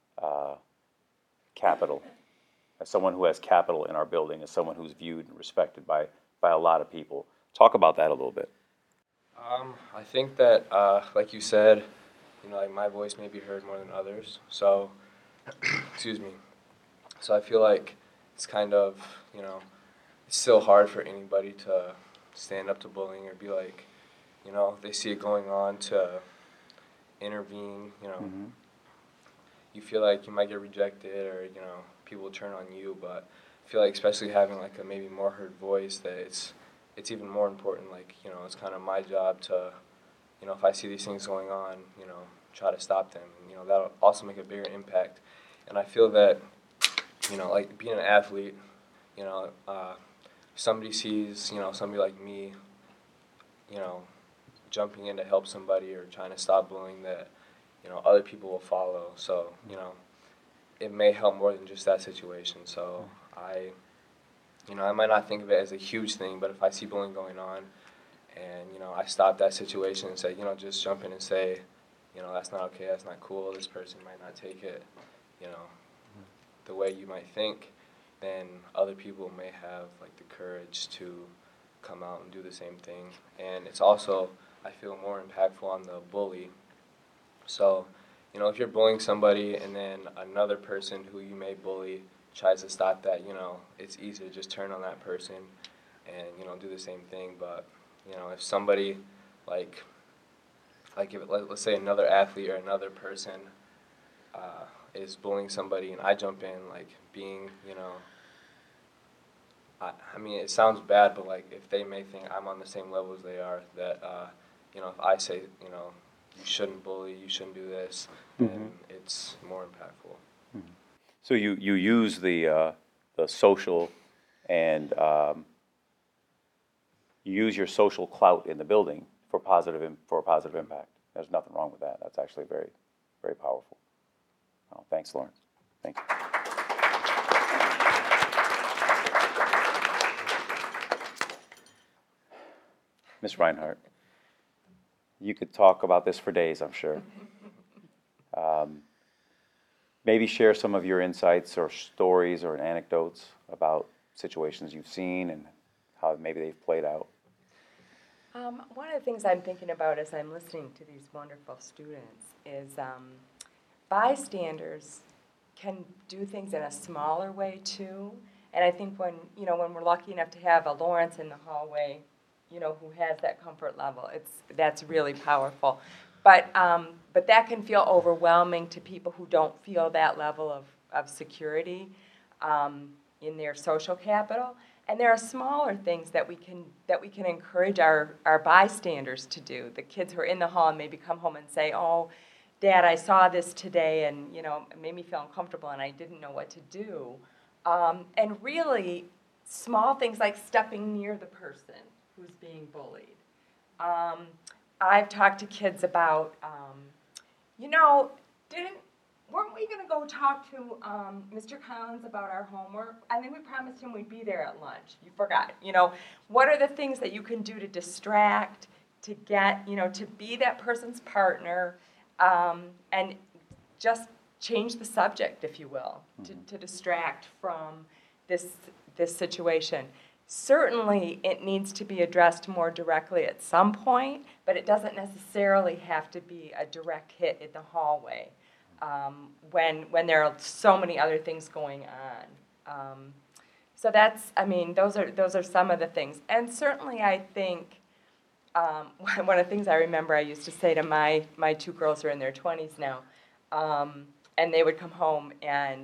capital? As someone who has capital in our building, as someone who's viewed and respected by a lot of people. Talk about that a little bit. I think that, like you said, like my voice may be heard more than others. So, excuse me. So I feel like it's kind of, it's still hard for anybody to stand up to bullying or be like, they see it going on to intervene, Mm-hmm. You feel like you might get rejected or, people turn on you, but I feel like especially having like a maybe more heard voice that it's even more important, like, it's kind of my job to, if I see these things going on, try to stop them. That'll also make a bigger impact. And I feel that, like being an athlete, somebody sees, somebody like me, jumping in to help somebody or trying to stop bullying, that, other people will follow. So, it may help more than just that situation. So I might not think of it as a huge thing, but if I see bullying going on and, I stop that situation and say, just jump in and say, that's not okay, that's not cool, this person might not take it, the way you might think, then other people may have, like, the courage to come out and do the same thing. And it's also, I feel, more impactful on the bully. So, if you're bullying somebody and then another person who you may bully tries to stop that, it's easy to just turn on that person and, do the same thing. But, if somebody, like if, let's say another athlete or another person is bullying somebody and I jump in, like being, I mean, it sounds bad, but like if they may think I'm on the same level as they are, that, if I say, you shouldn't bully, you shouldn't do this, then it's more impactful. So you use the social and you use your social clout in the building for a positive impact. There's nothing wrong with that. That's actually very, very powerful. Oh, thanks, Lawrence. Thank you. Ms. Reinhardt, you could talk about this for days, I'm sure. maybe share some of your insights or stories or anecdotes about situations you've seen and how maybe they've played out. One of the things I'm thinking about as I'm listening to these wonderful students is bystanders can do things in a smaller way too. And I think when we're lucky enough to have a Lawrence in the hallway, who has that comfort level, that's really powerful. But that can feel overwhelming to people who don't feel that level of security in their social capital. And there are smaller things that we can encourage our bystanders to do. The kids who are in the hall and maybe come home and say, "Oh, Dad, I saw this today, and it made me feel uncomfortable, and I didn't know what to do." And really, small things like stepping near the person who's being bullied. I've talked to kids about, weren't we going to go talk to Mr. Collins about our homework? I think we promised him we'd be there at lunch. You forgot. What are the things that you can do to distract, to get, to be that person's partner, and just change the subject, if you will, to distract from this situation. Certainly, it needs to be addressed more directly at some point, but it doesn't necessarily have to be a direct hit in the hallway when there are so many other things going on. So those are some of the things. And certainly, I think one of the things I remember I used to say to my two girls who are in their 20s now, and they would come home and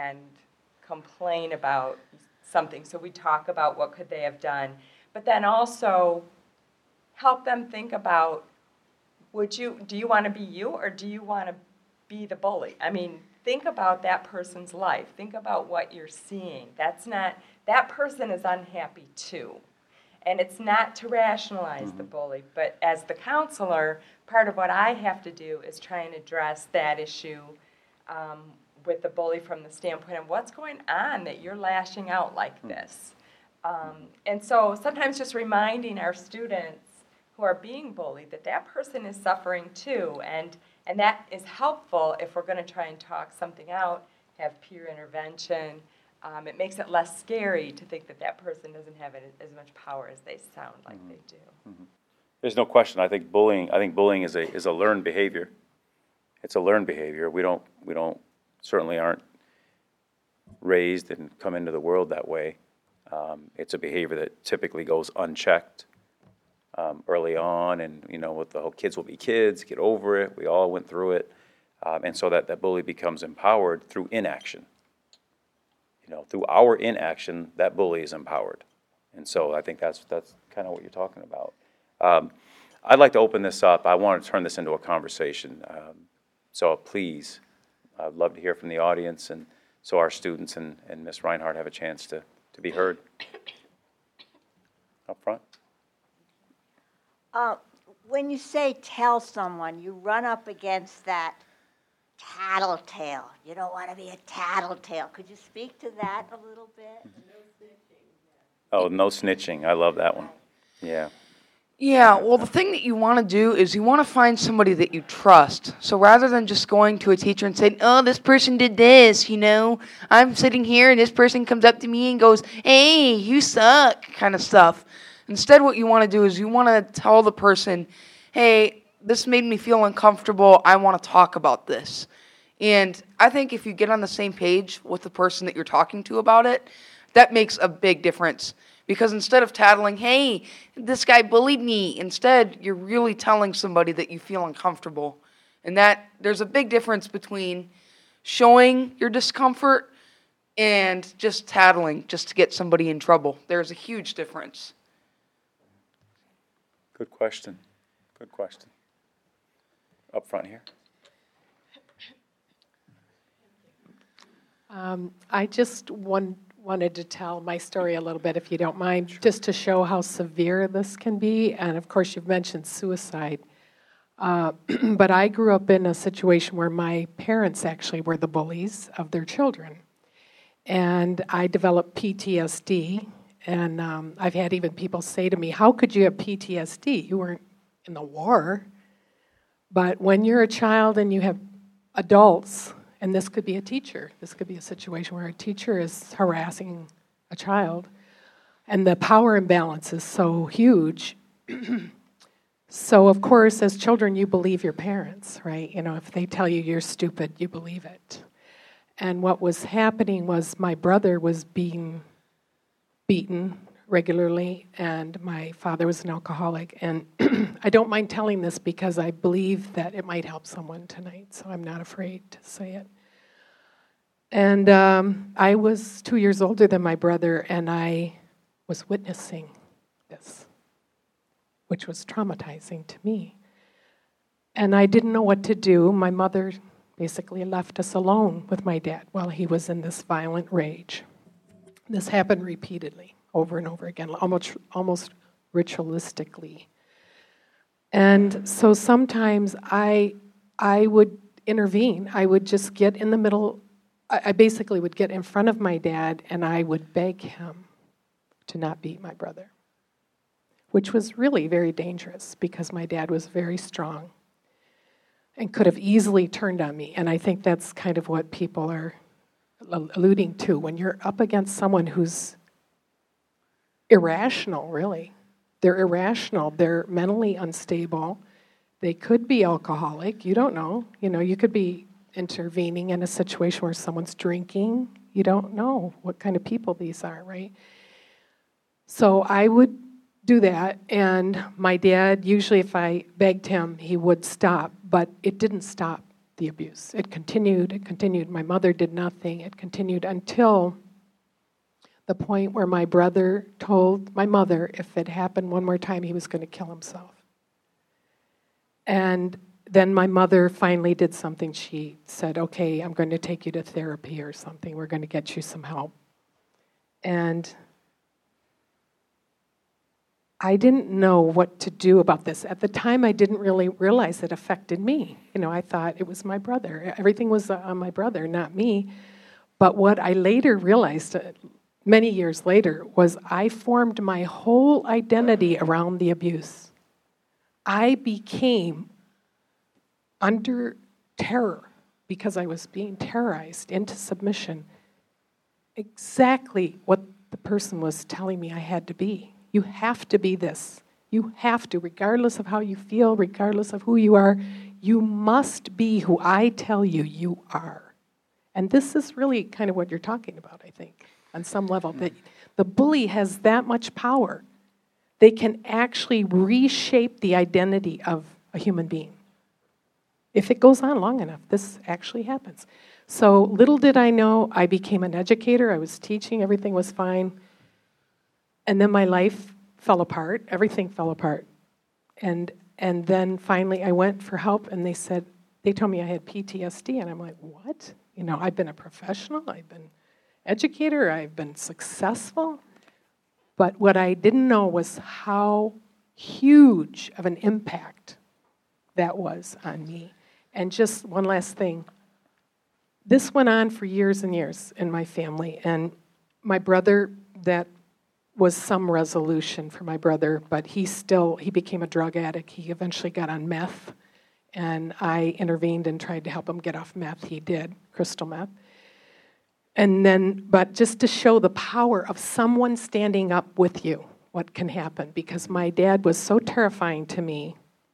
complain about something. So we talk about what could they have done, but then also help them think about, do you want to be you, or do you want to be the bully? I mean, think about that person's life. Think about what you're seeing. That person is unhappy too. And it's not to rationalize the bully, but as the counselor, part of what I have to do is try and address that issue with the bully from the standpoint of what's going on that you're lashing out like this. And so sometimes just reminding our students who are being bullied that person is suffering too, and that is helpful if we're going to try and talk something out, have peer intervention. It makes it less scary to think that person doesn't have as much power as they sound like they do. There's no question. I think bullying is a learned behavior. It's a learned behavior. We don't certainly aren't raised and come into the world that way. It's a behavior that typically goes unchecked early on, and with the whole kids will be kids, get over it. We all went through it, and so that bully becomes empowered through inaction. Through our inaction, that bully is empowered, and so I think that's kind of what you're talking about. I'd like to open this up. I want to turn this into a conversation. So please, I'd love to hear from the audience, and so our students and Ms. Reinhardt have a chance to be heard. Up front. When you say tell someone, you run up against that tattletale. You don't want to be a tattletale. Could you speak to that a little bit? Oh, no snitching. I love that one. Yeah. Yeah, well, the thing that you want to do is you want to find somebody that you trust. So rather than just going to a teacher and saying, "Oh, this person did this, I'm sitting here and this person comes up to me and goes, 'Hey, you suck,' kind of stuff." Instead, what you want to do is you want to tell the person, "Hey, this made me feel uncomfortable. I want to talk about this." And I think if you get on the same page with the person that you're talking to about it, that makes a big difference. Because instead of tattling, "Hey, this guy bullied me," instead, you're really telling somebody that you feel uncomfortable. And that there's a big difference between showing your discomfort and just tattling just to get somebody in trouble. There's a huge difference. Good question. Good question. Up front here. I just wanted to tell my story a little bit, if you don't mind, just to show how severe this can be. And of course, you've mentioned suicide. But I grew up in a situation where my parents actually were the bullies of their children. And I developed PTSD. And I've had even people say to me, "How could you have PTSD? You weren't in the war." But when you're a child and you have adults And this could be a teacher. This could be a situation where a teacher is harassing a child. And the power imbalance is so huge. So, of course, as children, you believe your parents, right? You know, if they tell you you're stupid, you believe it. And what was happening was my brother was being beaten regularly, and my father was an alcoholic. And I don't mind telling this because I believe that it might help someone tonight, so I'm not afraid to say it. And I was 2 years older than my brother, and I was witnessing this, which was traumatizing to me. And I didn't know what to do. My mother basically left us alone with my dad while he was in this violent rage. This happened repeatedly, over and over again, almost ritualistically. And so sometimes I would intervene. I would just get in the middle. I basically would get in front of my dad, and I would beg him to not beat my brother, which was really very dangerous because my dad was very strong and could have easily turned on me. And I think that's kind of what people are alluding to. When you're up against someone who's irrational, really. They're irrational. They're mentally unstable. They could be alcoholic. You don't know. You know, you could be intervening in a situation where someone's drinking. You don't know what kind of people these are, right? So I would do that, and my dad, usually if I begged him, he would stop, but it didn't stop the abuse. It continued. My mother did nothing. It continued until the point where my brother told my mother if it happened one more time, he was going to kill himself. And then my mother finally did something. She said, okay, I'm going to take you to therapy or something. We're going to get you some help. And I didn't know what to do about this. At the time, I didn't really realize it affected me. You know, I thought it was my brother. Everything was on my brother, not me. But what I later realized, many years later, was I formed my whole identity around the abuse. I became under terror because I was being terrorized into submission. Exactly what the person was telling me I had to be. You have to be this. You have to, regardless of how you feel, regardless of who you are, you must be who I tell you you are. And this is really kind of what you're talking about, I think, on some level. That the bully has that much power. They can actually reshape the identity of a human being. If it goes on long enough, this actually happens. So little did I know, I became an educator. I was teaching. Everything was fine. And then my life fell apart. Everything fell apart. And then finally I went for help, and they told me I had PTSD. And I'm like, what? You know, I've been a professional. I've been educator. I've been successful. But what I didn't know was how huge of an impact that was on me. And just one last thing. This went on for years and years in my family. And my brother, that was some resolution for my brother, but he became a drug addict. He eventually got on meth, and I intervened and tried to help him get off meth. He did, crystal meth. And then, but just to show the power of someone standing up with you, what can happen, because my dad was so terrifying to me,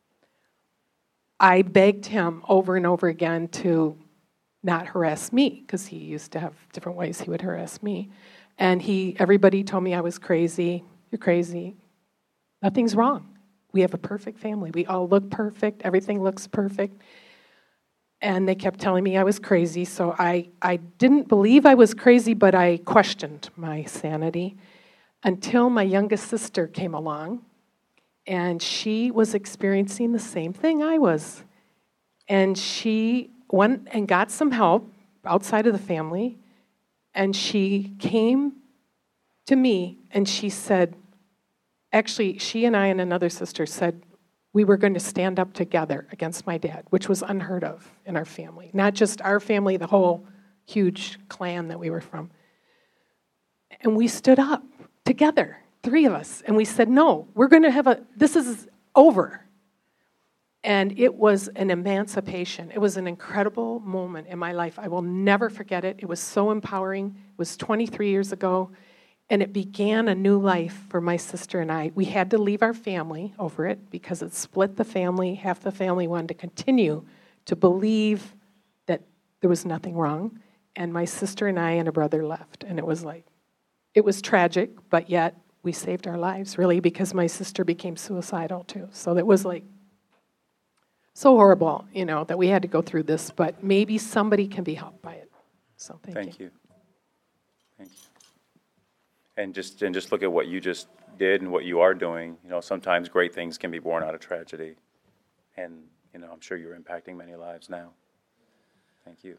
I begged him over and over again to not harass me, because he used to have different ways he would harass me. And everybody told me I was crazy. You're crazy. Nothing's wrong. We have a perfect family. We all look perfect. Everything looks perfect. And they kept telling me I was crazy. So I didn't believe I was crazy, but I questioned my sanity until my youngest sister came along. And she was experiencing the same thing I was. And she went and got some help outside of the family. And she came to me and she said, actually, she and I and another sister said we were going to stand up together against my dad, which was unheard of in our family. Not just our family, the whole huge clan that we were from. And we stood up together, 3 of us, and we said, no, we're going to this is over. And it was an emancipation. It was an incredible moment in my life. I will never forget it. It was so empowering. It was 23 years ago, and it began a new life for my sister and I. We had to leave our family over it because it split the family. Half the family wanted to continue to believe that there was nothing wrong, and my sister and I and a brother left. And it was tragic, but yet we saved our lives, really, because my sister became suicidal, too. So it was so horrible, that we had to go through this, but maybe somebody can be helped by it. So thank you. Thank you. And just look at what you just did and what you are doing. Sometimes great things can be born out of tragedy. And, I'm sure you're impacting many lives now. Thank you.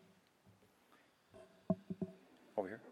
Over here.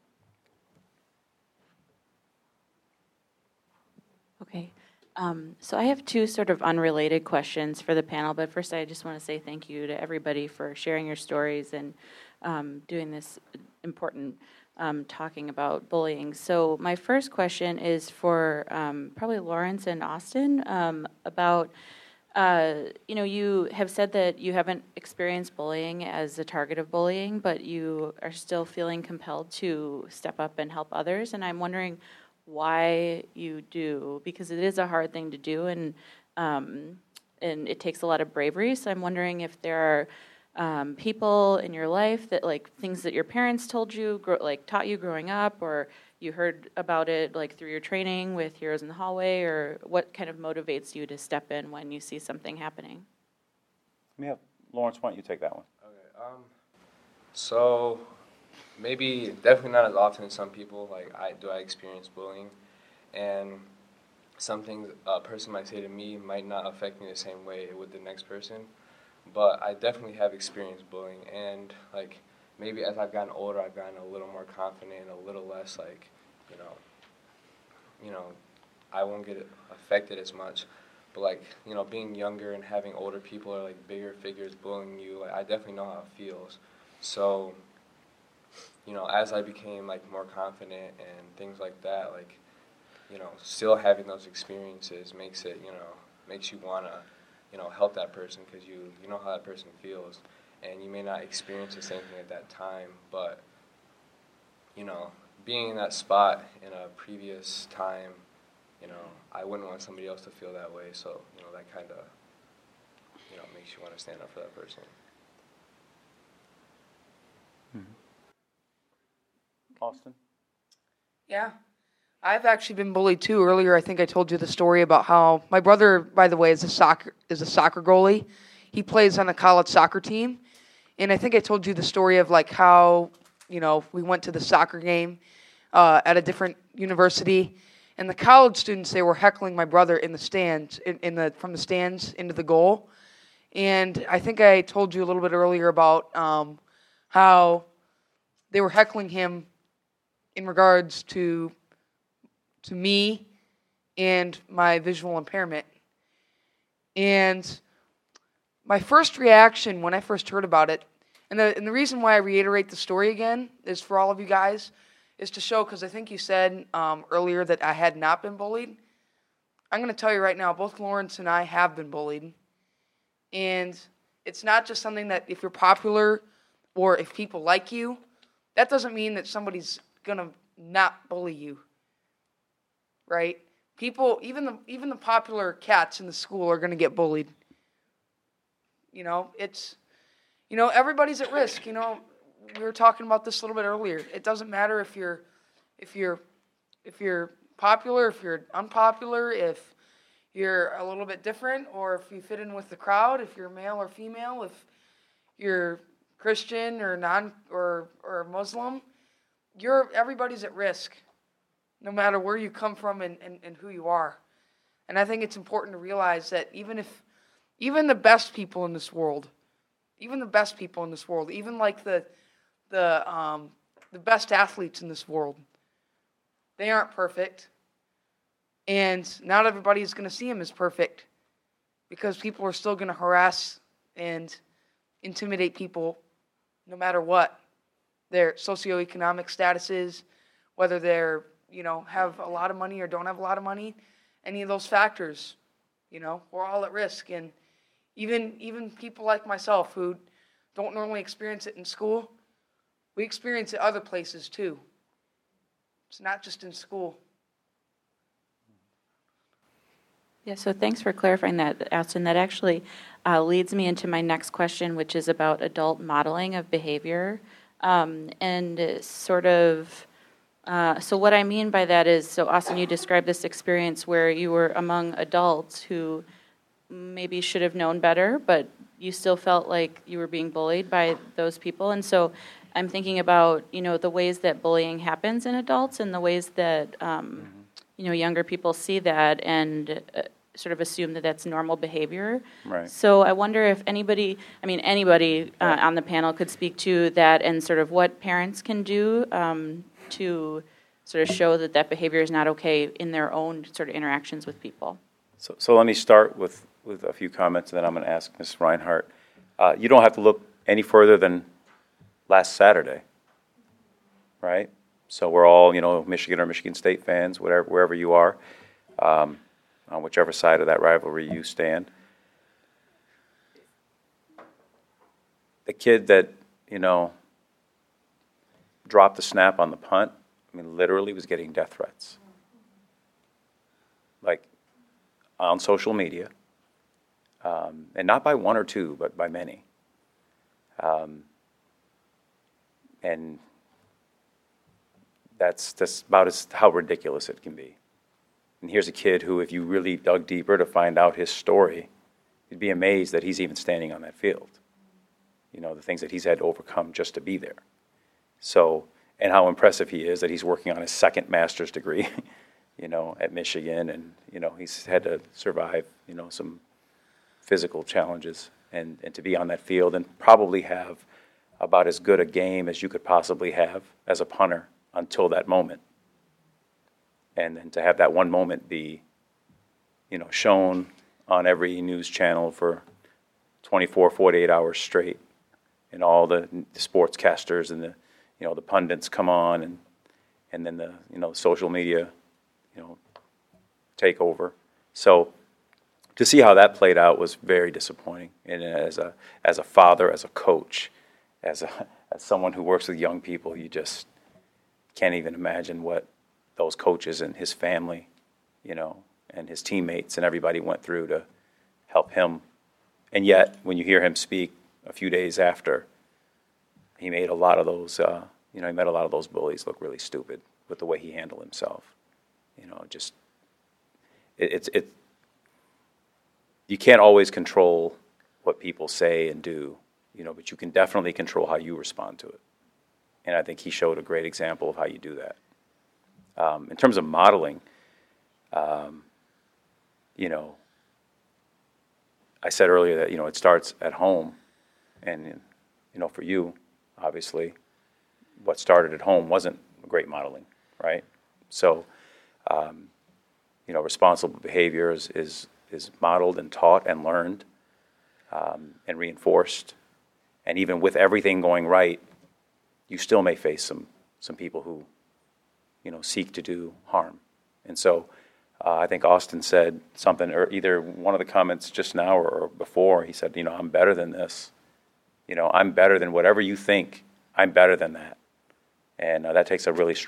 Okay. So I have two sort of unrelated questions for the panel, but first I just want to say thank you to everybody for sharing your stories and doing this important talking about bullying. So my first question is for probably Lawrence and Austin about, you have said that you haven't experienced bullying as a target of bullying, but you are still feeling compelled to step up and help others, and I'm wondering why you do, because it is a hard thing to do, and it takes a lot of bravery. So I'm wondering if there are people in your life that, things that your parents told you, taught you growing up, or you heard about it through your training with Heroes in the Hallway, or what kind of motivates you to step in when you see something happening? Lawrence, why don't you take that one? Okay. So maybe definitely not as often as some people. I experience bullying, and some things a person might say to me might not affect me the same way it would the next person. But I definitely have experienced bullying, and maybe as I've gotten older, I've gotten a little more confident, a little less I won't get affected as much. But being younger and having older people or bigger figures bullying you, I definitely know how it feels. So as I became more confident and things like that, still having those experiences makes you want to, help that person, because you know how that person feels, and you may not experience the same thing at that time, but being in that spot in a previous time, I wouldn't want somebody else to feel that way, so that kind of makes you want to stand up for that person. Austin? Yeah. I've actually been bullied too. Earlier, I think I told you the story about how my brother, by the way, is a soccer goalie. He plays on a college soccer team, and I think I told you the story of how we went to the soccer game at a different university, and the college students, they were heckling my brother in the stands, from the stands into the goal, and I think I told you a little bit earlier about how they were heckling him in regards to me and my visual impairment. And my first reaction when I first heard about it, and the reason why I reiterate the story again is for all of you guys, is to show, because I think you said earlier that I had not been bullied. I'm going to tell you right now, both Lawrence and I have been bullied. And it's not just something that if you're popular or if people like you, that doesn't mean that somebody's going to not bully you. Right? People, even the popular cats in the school are going to get bullied. Everybody's at risk. We were talking about this a little bit earlier. It doesn't matter if you're popular, if you're unpopular, if you're a little bit different, or if you fit in with the crowd, if you're male or female, if you're Christian or or Muslim. Everybody's at risk, no matter where you come from and who you are. And I think it's important to realize that even the best people in this world, even the best athletes in this world, they aren't perfect. And not everybody is going to see them as perfect, because people are still going to harass and intimidate people no matter what their socioeconomic status is, whether they're have a lot of money or don't have a lot of money, any of those factors, we're all at risk. And Even people like myself who don't normally experience it in school, we experience it other places too. It's not just in school. Yeah, so thanks for clarifying that, Austin. That actually leads me into my next question, which is about adult modeling of behavior. And sort of, so what I mean by that is, so Austin, you described this experience where you were among adults who maybe should have known better, but you still felt like you were being bullied by those people. And so I'm thinking about, the ways that bullying happens in adults and the ways that, younger people see that and sort of assume that that's normal behavior. Right. So I wonder if anybody on the panel could speak to that and sort of what parents can do to sort of show that behavior is not okay in their own sort of interactions with people. So let me start with a few comments, and then I'm going to ask Ms. Reinhardt. You don't have to look any further than last Saturday, right? So we're all, Michigan or Michigan State fans, wherever you are, on whichever side of that rivalry you stand. The kid that, dropped the snap on the punt, literally was getting death threats. Like, on social media. And not by one or two, but by many. And that's about how ridiculous it can be. And here's a kid who, if you really dug deeper to find out his story, you'd be amazed that he's even standing on that field. The things that he's had to overcome just to be there. So, and how impressive he is that he's working on his second master's degree, at Michigan, and, he's had to survive, some physical challenges, and to be on that field and probably have about as good a game as you could possibly have as a punter until that moment. And then to have that one moment be, shown on every news channel for 24, 48 hours straight, and all the sportscasters and the pundits come on, and then the social media take over. So to see how that played out was very disappointing. And as a father, as a coach, as someone who works with young people, you just can't even imagine what those coaches and his family, and his teammates and everybody went through to help him. And yet, when you hear him speak a few days after, he made a lot of those, he made a lot of those bullies look really stupid with the way he handled himself. You can't always control what people say and do, but you can definitely control how you respond to it. And I think he showed a great example of how you do that. In terms of modeling, I said earlier that, it starts at home. And, for you, obviously, what started at home wasn't great modeling, right? So, responsible behavior is modeled and taught and learned and reinforced. And even with everything going right, you still may face some people who, seek to do harm. And so I think Austin said something, or either one of the comments just now or before, he said, I'm better than this. I'm better than whatever you think. I'm better than that. And that takes a really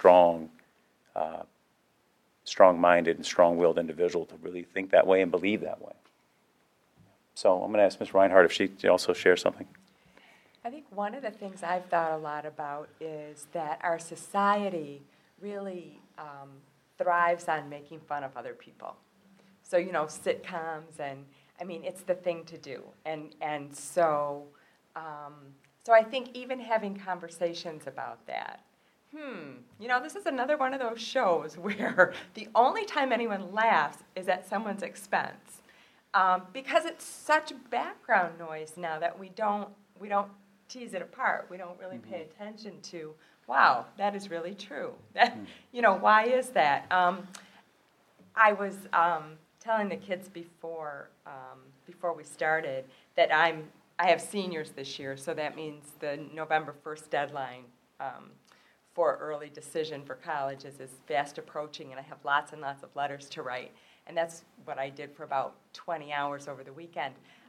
strong-minded and strong-willed individual to really think that way and believe that way. So I'm going to ask Ms. Reinhardt if she can also share something. I think one of the things I've thought a lot about is that our society really thrives on making fun of other people. So, sitcoms, and it's the thing to do. And so I think even having conversations about that, this is another one of those shows where the only time anyone laughs is at someone's expense. Because it's such background noise now that we don't tease it apart. We don't really pay attention to, wow, that is really true. That, why is that? I was telling the kids before we started that I have seniors this year, so that means the November 1st deadline for early decision for colleges is fast approaching, and I have lots and lots of letters to write. And that's what I did for about 20 hours over the weekend.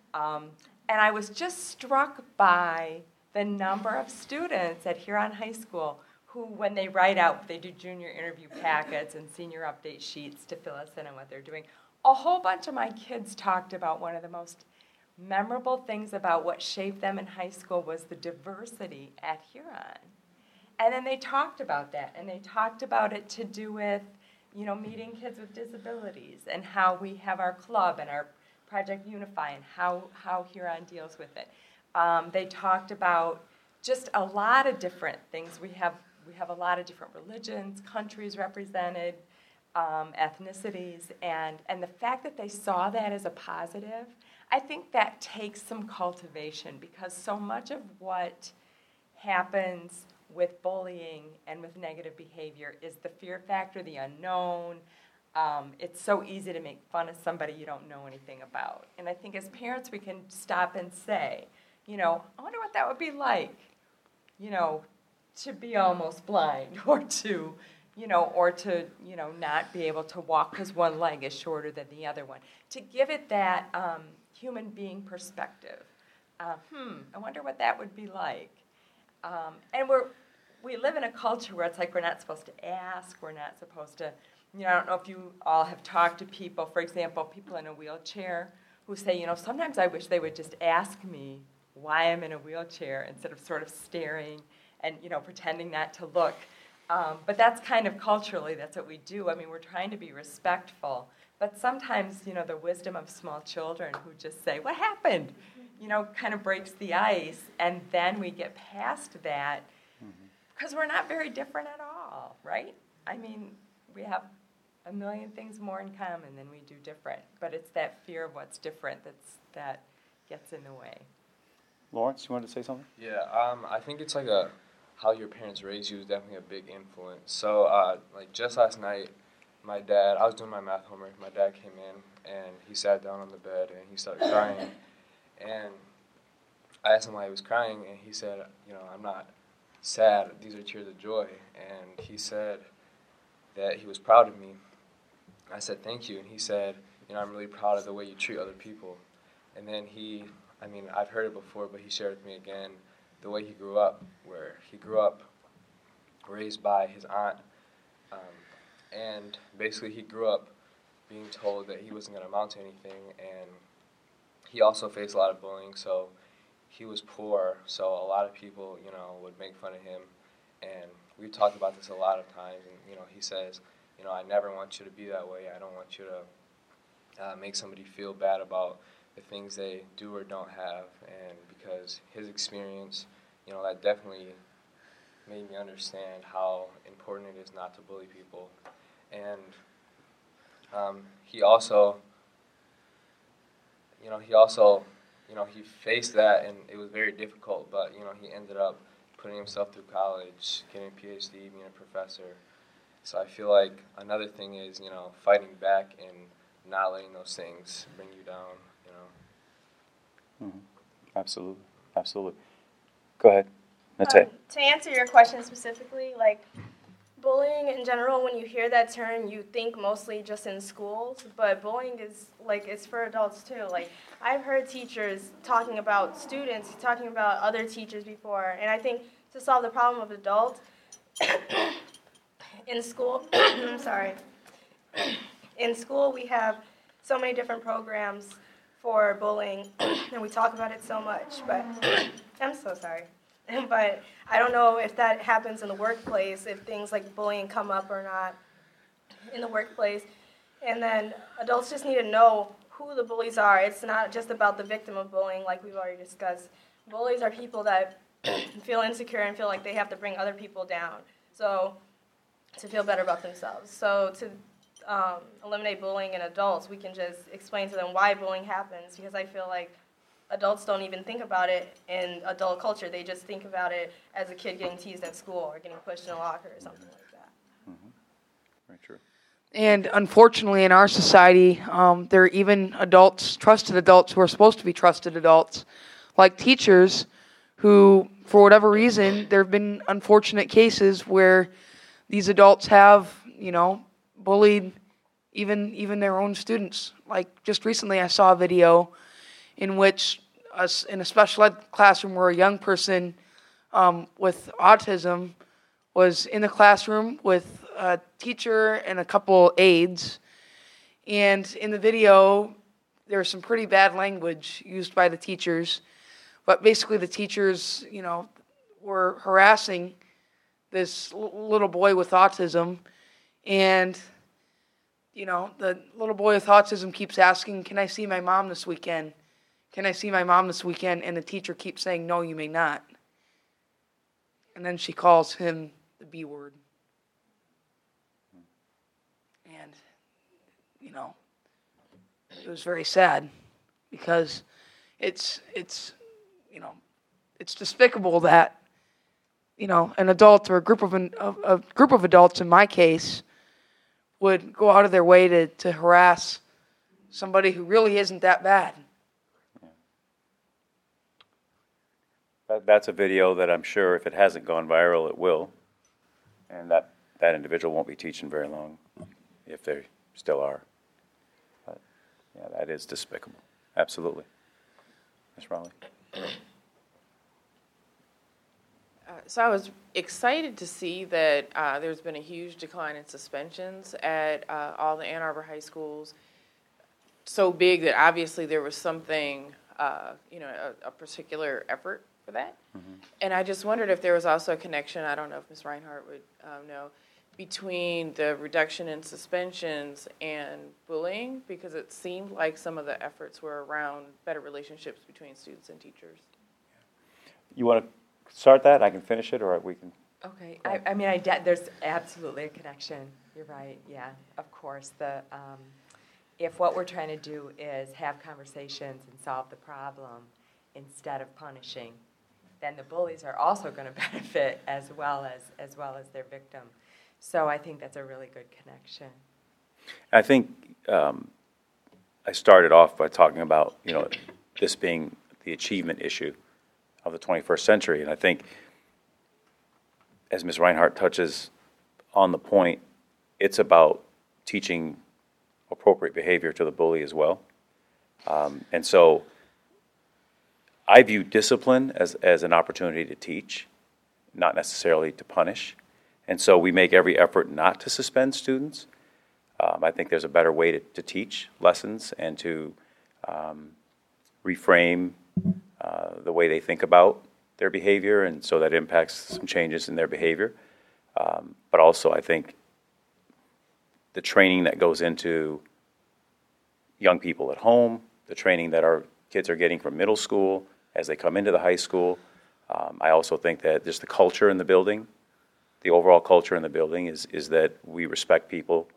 And I was just struck by the number of students at Huron High School who, when they write out, they do junior interview packets and senior update sheets to fill us in on what they're doing. A whole bunch of my kids talked about one of the most memorable things about what shaped them in high school was the diversity at Huron. And then they talked about that, and they talked about it to do with, meeting kids with disabilities and how we have our club and our Project Unify and how Huron deals with it. They talked about just a lot of different things. We have a lot of different religions, countries represented, ethnicities, and the fact that they saw that as a positive, I think that takes some cultivation, because so much of what happens with bullying and with negative behavior is the fear factor, the unknown. It's so easy to make fun of somebody you don't know anything about. And I think as parents we can stop and say, I wonder what that would be like, to be almost blind, or to not be able to walk because one leg is shorter than the other one. To give it that human being perspective. I wonder what that would be like. And we live in a culture where it's like we're not supposed to ask, we're not supposed to, I don't know if you all have talked to people, for example, people in a wheelchair who say, sometimes I wish they would just ask me why I'm in a wheelchair instead of sort of staring and, pretending not to look. But that's kind of culturally, that's what we do. I mean, we're trying to be respectful. But sometimes, the wisdom of small children who just say, what happened? Kind of breaks the ice. And then we get past that because we're not very different at all, right? I mean, we have a million things more in common than we do different. But it's that fear of what's different that gets in the way. Lawrence, you wanted to say something? Yeah, I think it's like how your parents raised you is definitely a big influence. So, just last night, I was doing my math homework, my dad came in, and he sat down on the bed, and he started crying. And I asked him why he was crying, and he said, I'm not sad, these are tears of joy. And he said that he was proud of me. I said, thank you. And he said, I'm really proud of the way you treat other people. And then I've heard it before, but he shared with me again the way he grew up, where he grew up raised by his aunt, and basically he grew up being told that he wasn't going to amount to anything, and he also faced a lot of bullying, so he was poor, so a lot of people, would make fun of him, and we've talked about this a lot of times, and, he says, I never want you to be that way. I don't want you to make somebody feel bad about the things they do or don't have, and because his experience, that definitely made me understand how important it is not to bully people. And he faced that, and it was very difficult, but, he ended up putting himself through college, getting a PhD, being a professor. So I feel like another thing is, fighting back and not letting those things bring you down, Absolutely. Absolutely. Go ahead, Nate. To answer your question specifically, bullying in general, when you hear that term, you think mostly just in schools, but bullying is, it's for adults too. I've heard teachers talking about students, talking about other teachers before, and I think to solve the problem of adults, in school, in school we have so many different programs for bullying, and we talk about it so much, but I'm so sorry. But I don't know if that happens in the workplace, if things like bullying come up or not in the workplace. And then adults just need to know who the bullies are. It's not just about the victim of bullying, like we've already discussed. Bullies are people that feel insecure and feel like they have to bring other people down, so to feel better about themselves. So to eliminate bullying in adults, we can just explain to them why bullying happens, because I feel like adults don't even think about it in adult culture. They just think about it as a kid getting teased at school or getting pushed in a locker or something like that. Very true. And unfortunately in our society, there are even adults, trusted adults who are supposed to be trusted adults, like teachers who, for whatever reason, there have been unfortunate cases where these adults have, bullied even their own students. Like just recently I saw a video in which us in a special ed classroom where a young person with autism was in the classroom with a teacher and a couple aides. And in the video, there was some pretty bad language used by the teachers. But basically the teachers, were harassing this little boy with autism. And, the little boy with autism keeps asking, "Can I see my mom this weekend? Can I see my mom this weekend?" And the teacher keeps saying, "No, you may not." And then she calls him the B word. And, it was very sad because it's despicable that, an adult or a group of adults in my case would go out of their way to harass somebody who really isn't that bad. That's a video that I'm sure if it hasn't gone viral, it will. And that individual won't be teaching very long, if they still are. But, yeah, that is despicable. Absolutely. Ms. Raleigh? So I was excited to see that there's been a huge decline in suspensions at all the Ann Arbor high schools. So big that obviously there was something, a particular effort for that. Mm-hmm. And I just wondered if there was also a connection, I don't know if Ms. Reinhardt would know, between the reduction in suspensions and bullying, because it seemed like some of the efforts were around better relationships between students and teachers. You want to start that? I can finish it, or we can... Okay. There's absolutely a connection. You're right. Yeah, of course. If what we're trying to do is have conversations and solve the problem instead of punishing, then the bullies are also going to benefit as well as their victim. So I think that's a really good connection. I think I started off by talking about, this being the achievement issue of the 21st century. And I think, as Ms. Reinhardt touches on the point, it's about teaching appropriate behavior to the bully as well. And so I view discipline as an opportunity to teach, not necessarily to punish. And so we make every effort not to suspend students. I think there's a better way to teach lessons and to reframe the way they think about their behavior, and so that impacts some changes in their behavior. But also I think the training that goes into young people at home, the training that our kids are getting from middle school as they come into the high school. I also think that just the culture in the building, the overall culture in the building is that we respect people,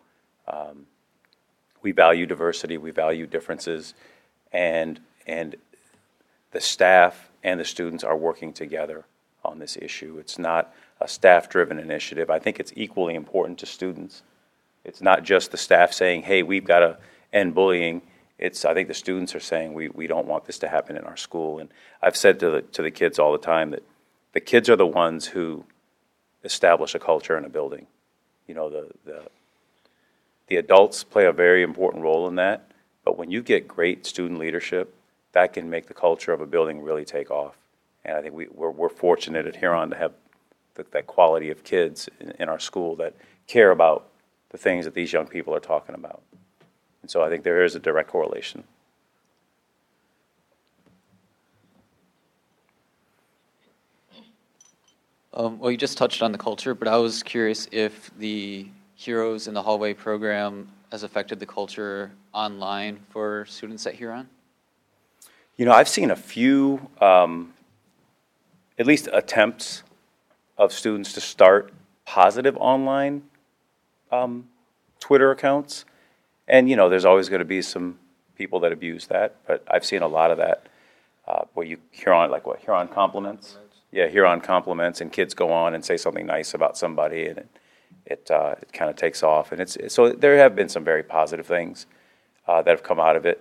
we value diversity, we value differences, and the staff and the students are working together on this issue. It's not a staff-driven initiative. I think it's equally important to students. It's not just the staff saying, "Hey, we've got to end bullying." I think the students are saying, we don't want this to happen in our school. And I've said to the kids all the time that the kids are the ones who establish a culture in a building. The adults play a very important role in that, but when you get great student leadership, that can make the culture of a building really take off. And I think we're fortunate at Huron to have that quality of kids in our school that care about the things that these young people are talking about. And so I think there is a direct correlation. Well, you just touched on the culture, but I was curious if the Heroes in the Hallway program has affected the culture online for students at Huron? I've seen a few, at least attempts of students to start positive online Twitter accounts. And, there's always going to be some people that abuse that, but I've seen a lot of that where Huron compliments? Yeah, Huron compliments, and kids go on and say something nice about somebody, and it kind of takes off. And so there have been some very positive things that have come out of it.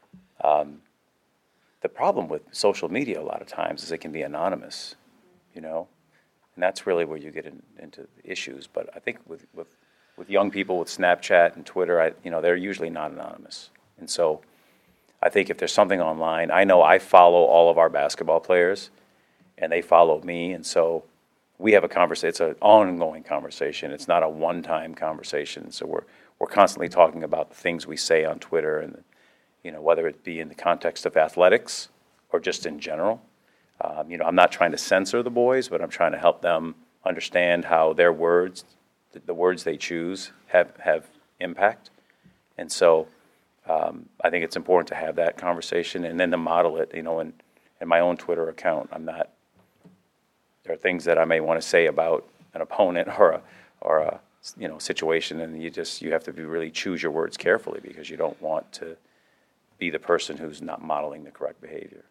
The problem with social media a lot of times is it can be anonymous, and that's really where you get into issues. But I think with young people with Snapchat and Twitter, they're usually not anonymous. And so I think if there's something online, I know I follow all of our basketball players, and they follow me, and so we have a conversation. It's an ongoing conversation. It's not a one-time conversation. So we're constantly talking about the things we say on Twitter, and whether it be in the context of athletics or just in general. I'm not trying to censor the boys, but I'm trying to help them understand how their words, the words they choose, have impact. And so I think it's important to have that conversation and then to model it, in my own Twitter account. There are things that I may want to say about an opponent or a situation, and you have to really choose your words carefully because you don't want to be the person who's not modeling the correct behavior.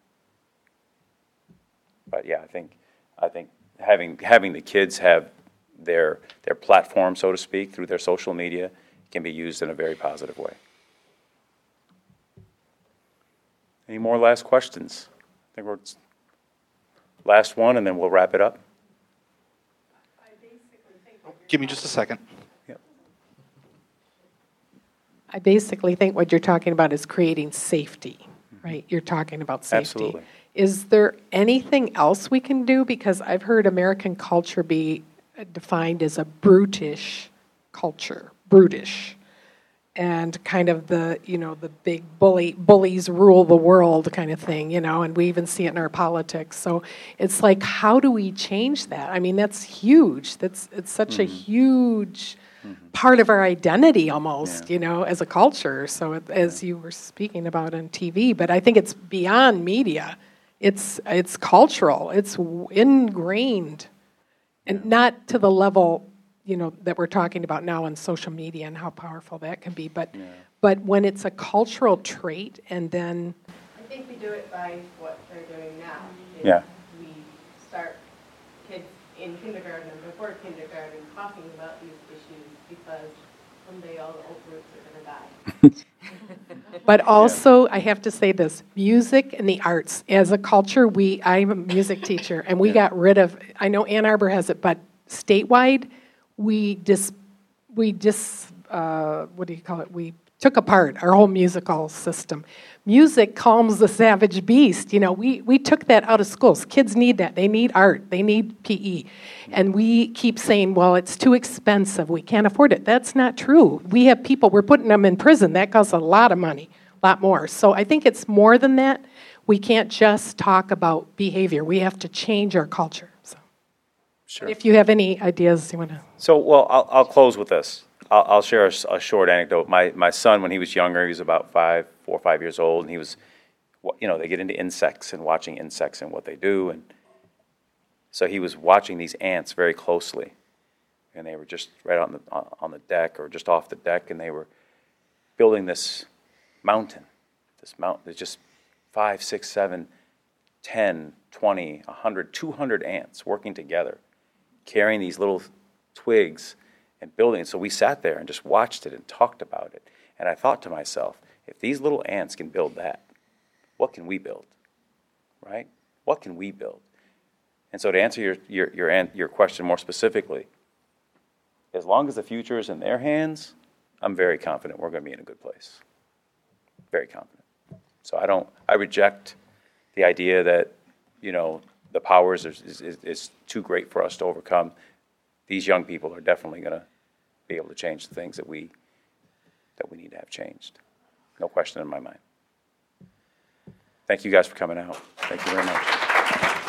But yeah, I think having the kids have their platform, so to speak, through their social media can be used in a very positive way. Any more last questions? I think we're last one, and then we'll wrap it up. Give me just a second. Yep. I basically think what you're talking about is creating safety, right? You're talking about safety. Absolutely. Is there anything else we can do? Because I've heard American culture be defined as a brutish culture, brutish. And kind of the big bullies rule the world kind of thing, and we even see it in our politics. So it's like, how do we change that? I mean, that's huge. It's such a huge part of our identity almost, as a culture. So as you were speaking about on TV, but I think it's beyond media. It's cultural. It's ingrained, and not to the level that we're talking about now on social media and how powerful that can be. But when it's a cultural trait, and then I think we do it by what they're doing now. Yeah. We start kids in kindergarten and before kindergarten talking about these issues because someday all the old roots are going to die. But also, I have to say this, music and the arts. As a culture, I'm a music teacher, and we got rid of, I know Ann Arbor has it, but statewide, we took apart our whole musical system. Music calms the savage beast. We took that out of schools. Kids need that. They need art. They need PE. And we keep saying, well, it's too expensive. We can't afford it. That's not true. We have people, we're putting them in prison. That costs a lot of money, a lot more. So I think it's more than that. We can't just talk about behavior. We have to change our culture. So. Sure. If you have any ideas you want to... So, I'll close with this. I'll share a short anecdote. My son, when he was younger, he was about 4 or 5 years old, and he was, they get into insects and watching insects and what they do, and so he was watching these ants very closely, and they were just right on the deck or just off the deck, and they were building this mountain. There's just 5, 6, 7, 10, 20, 100, 200 ants working together, carrying these little twigs and building it. So we sat there and just watched it and talked about it. And I thought to myself, if these little ants can build that, what can we build? Right? What can we build? And so to answer your question more specifically, as long as the future is in their hands, I'm very confident we're going to be in a good place. Very confident. So I reject the idea that, the powers is too great for us to overcome. These young people are definitely going to be able to change the things that we need to have changed. No question in my mind. Thank you guys for coming out. Thank you very much.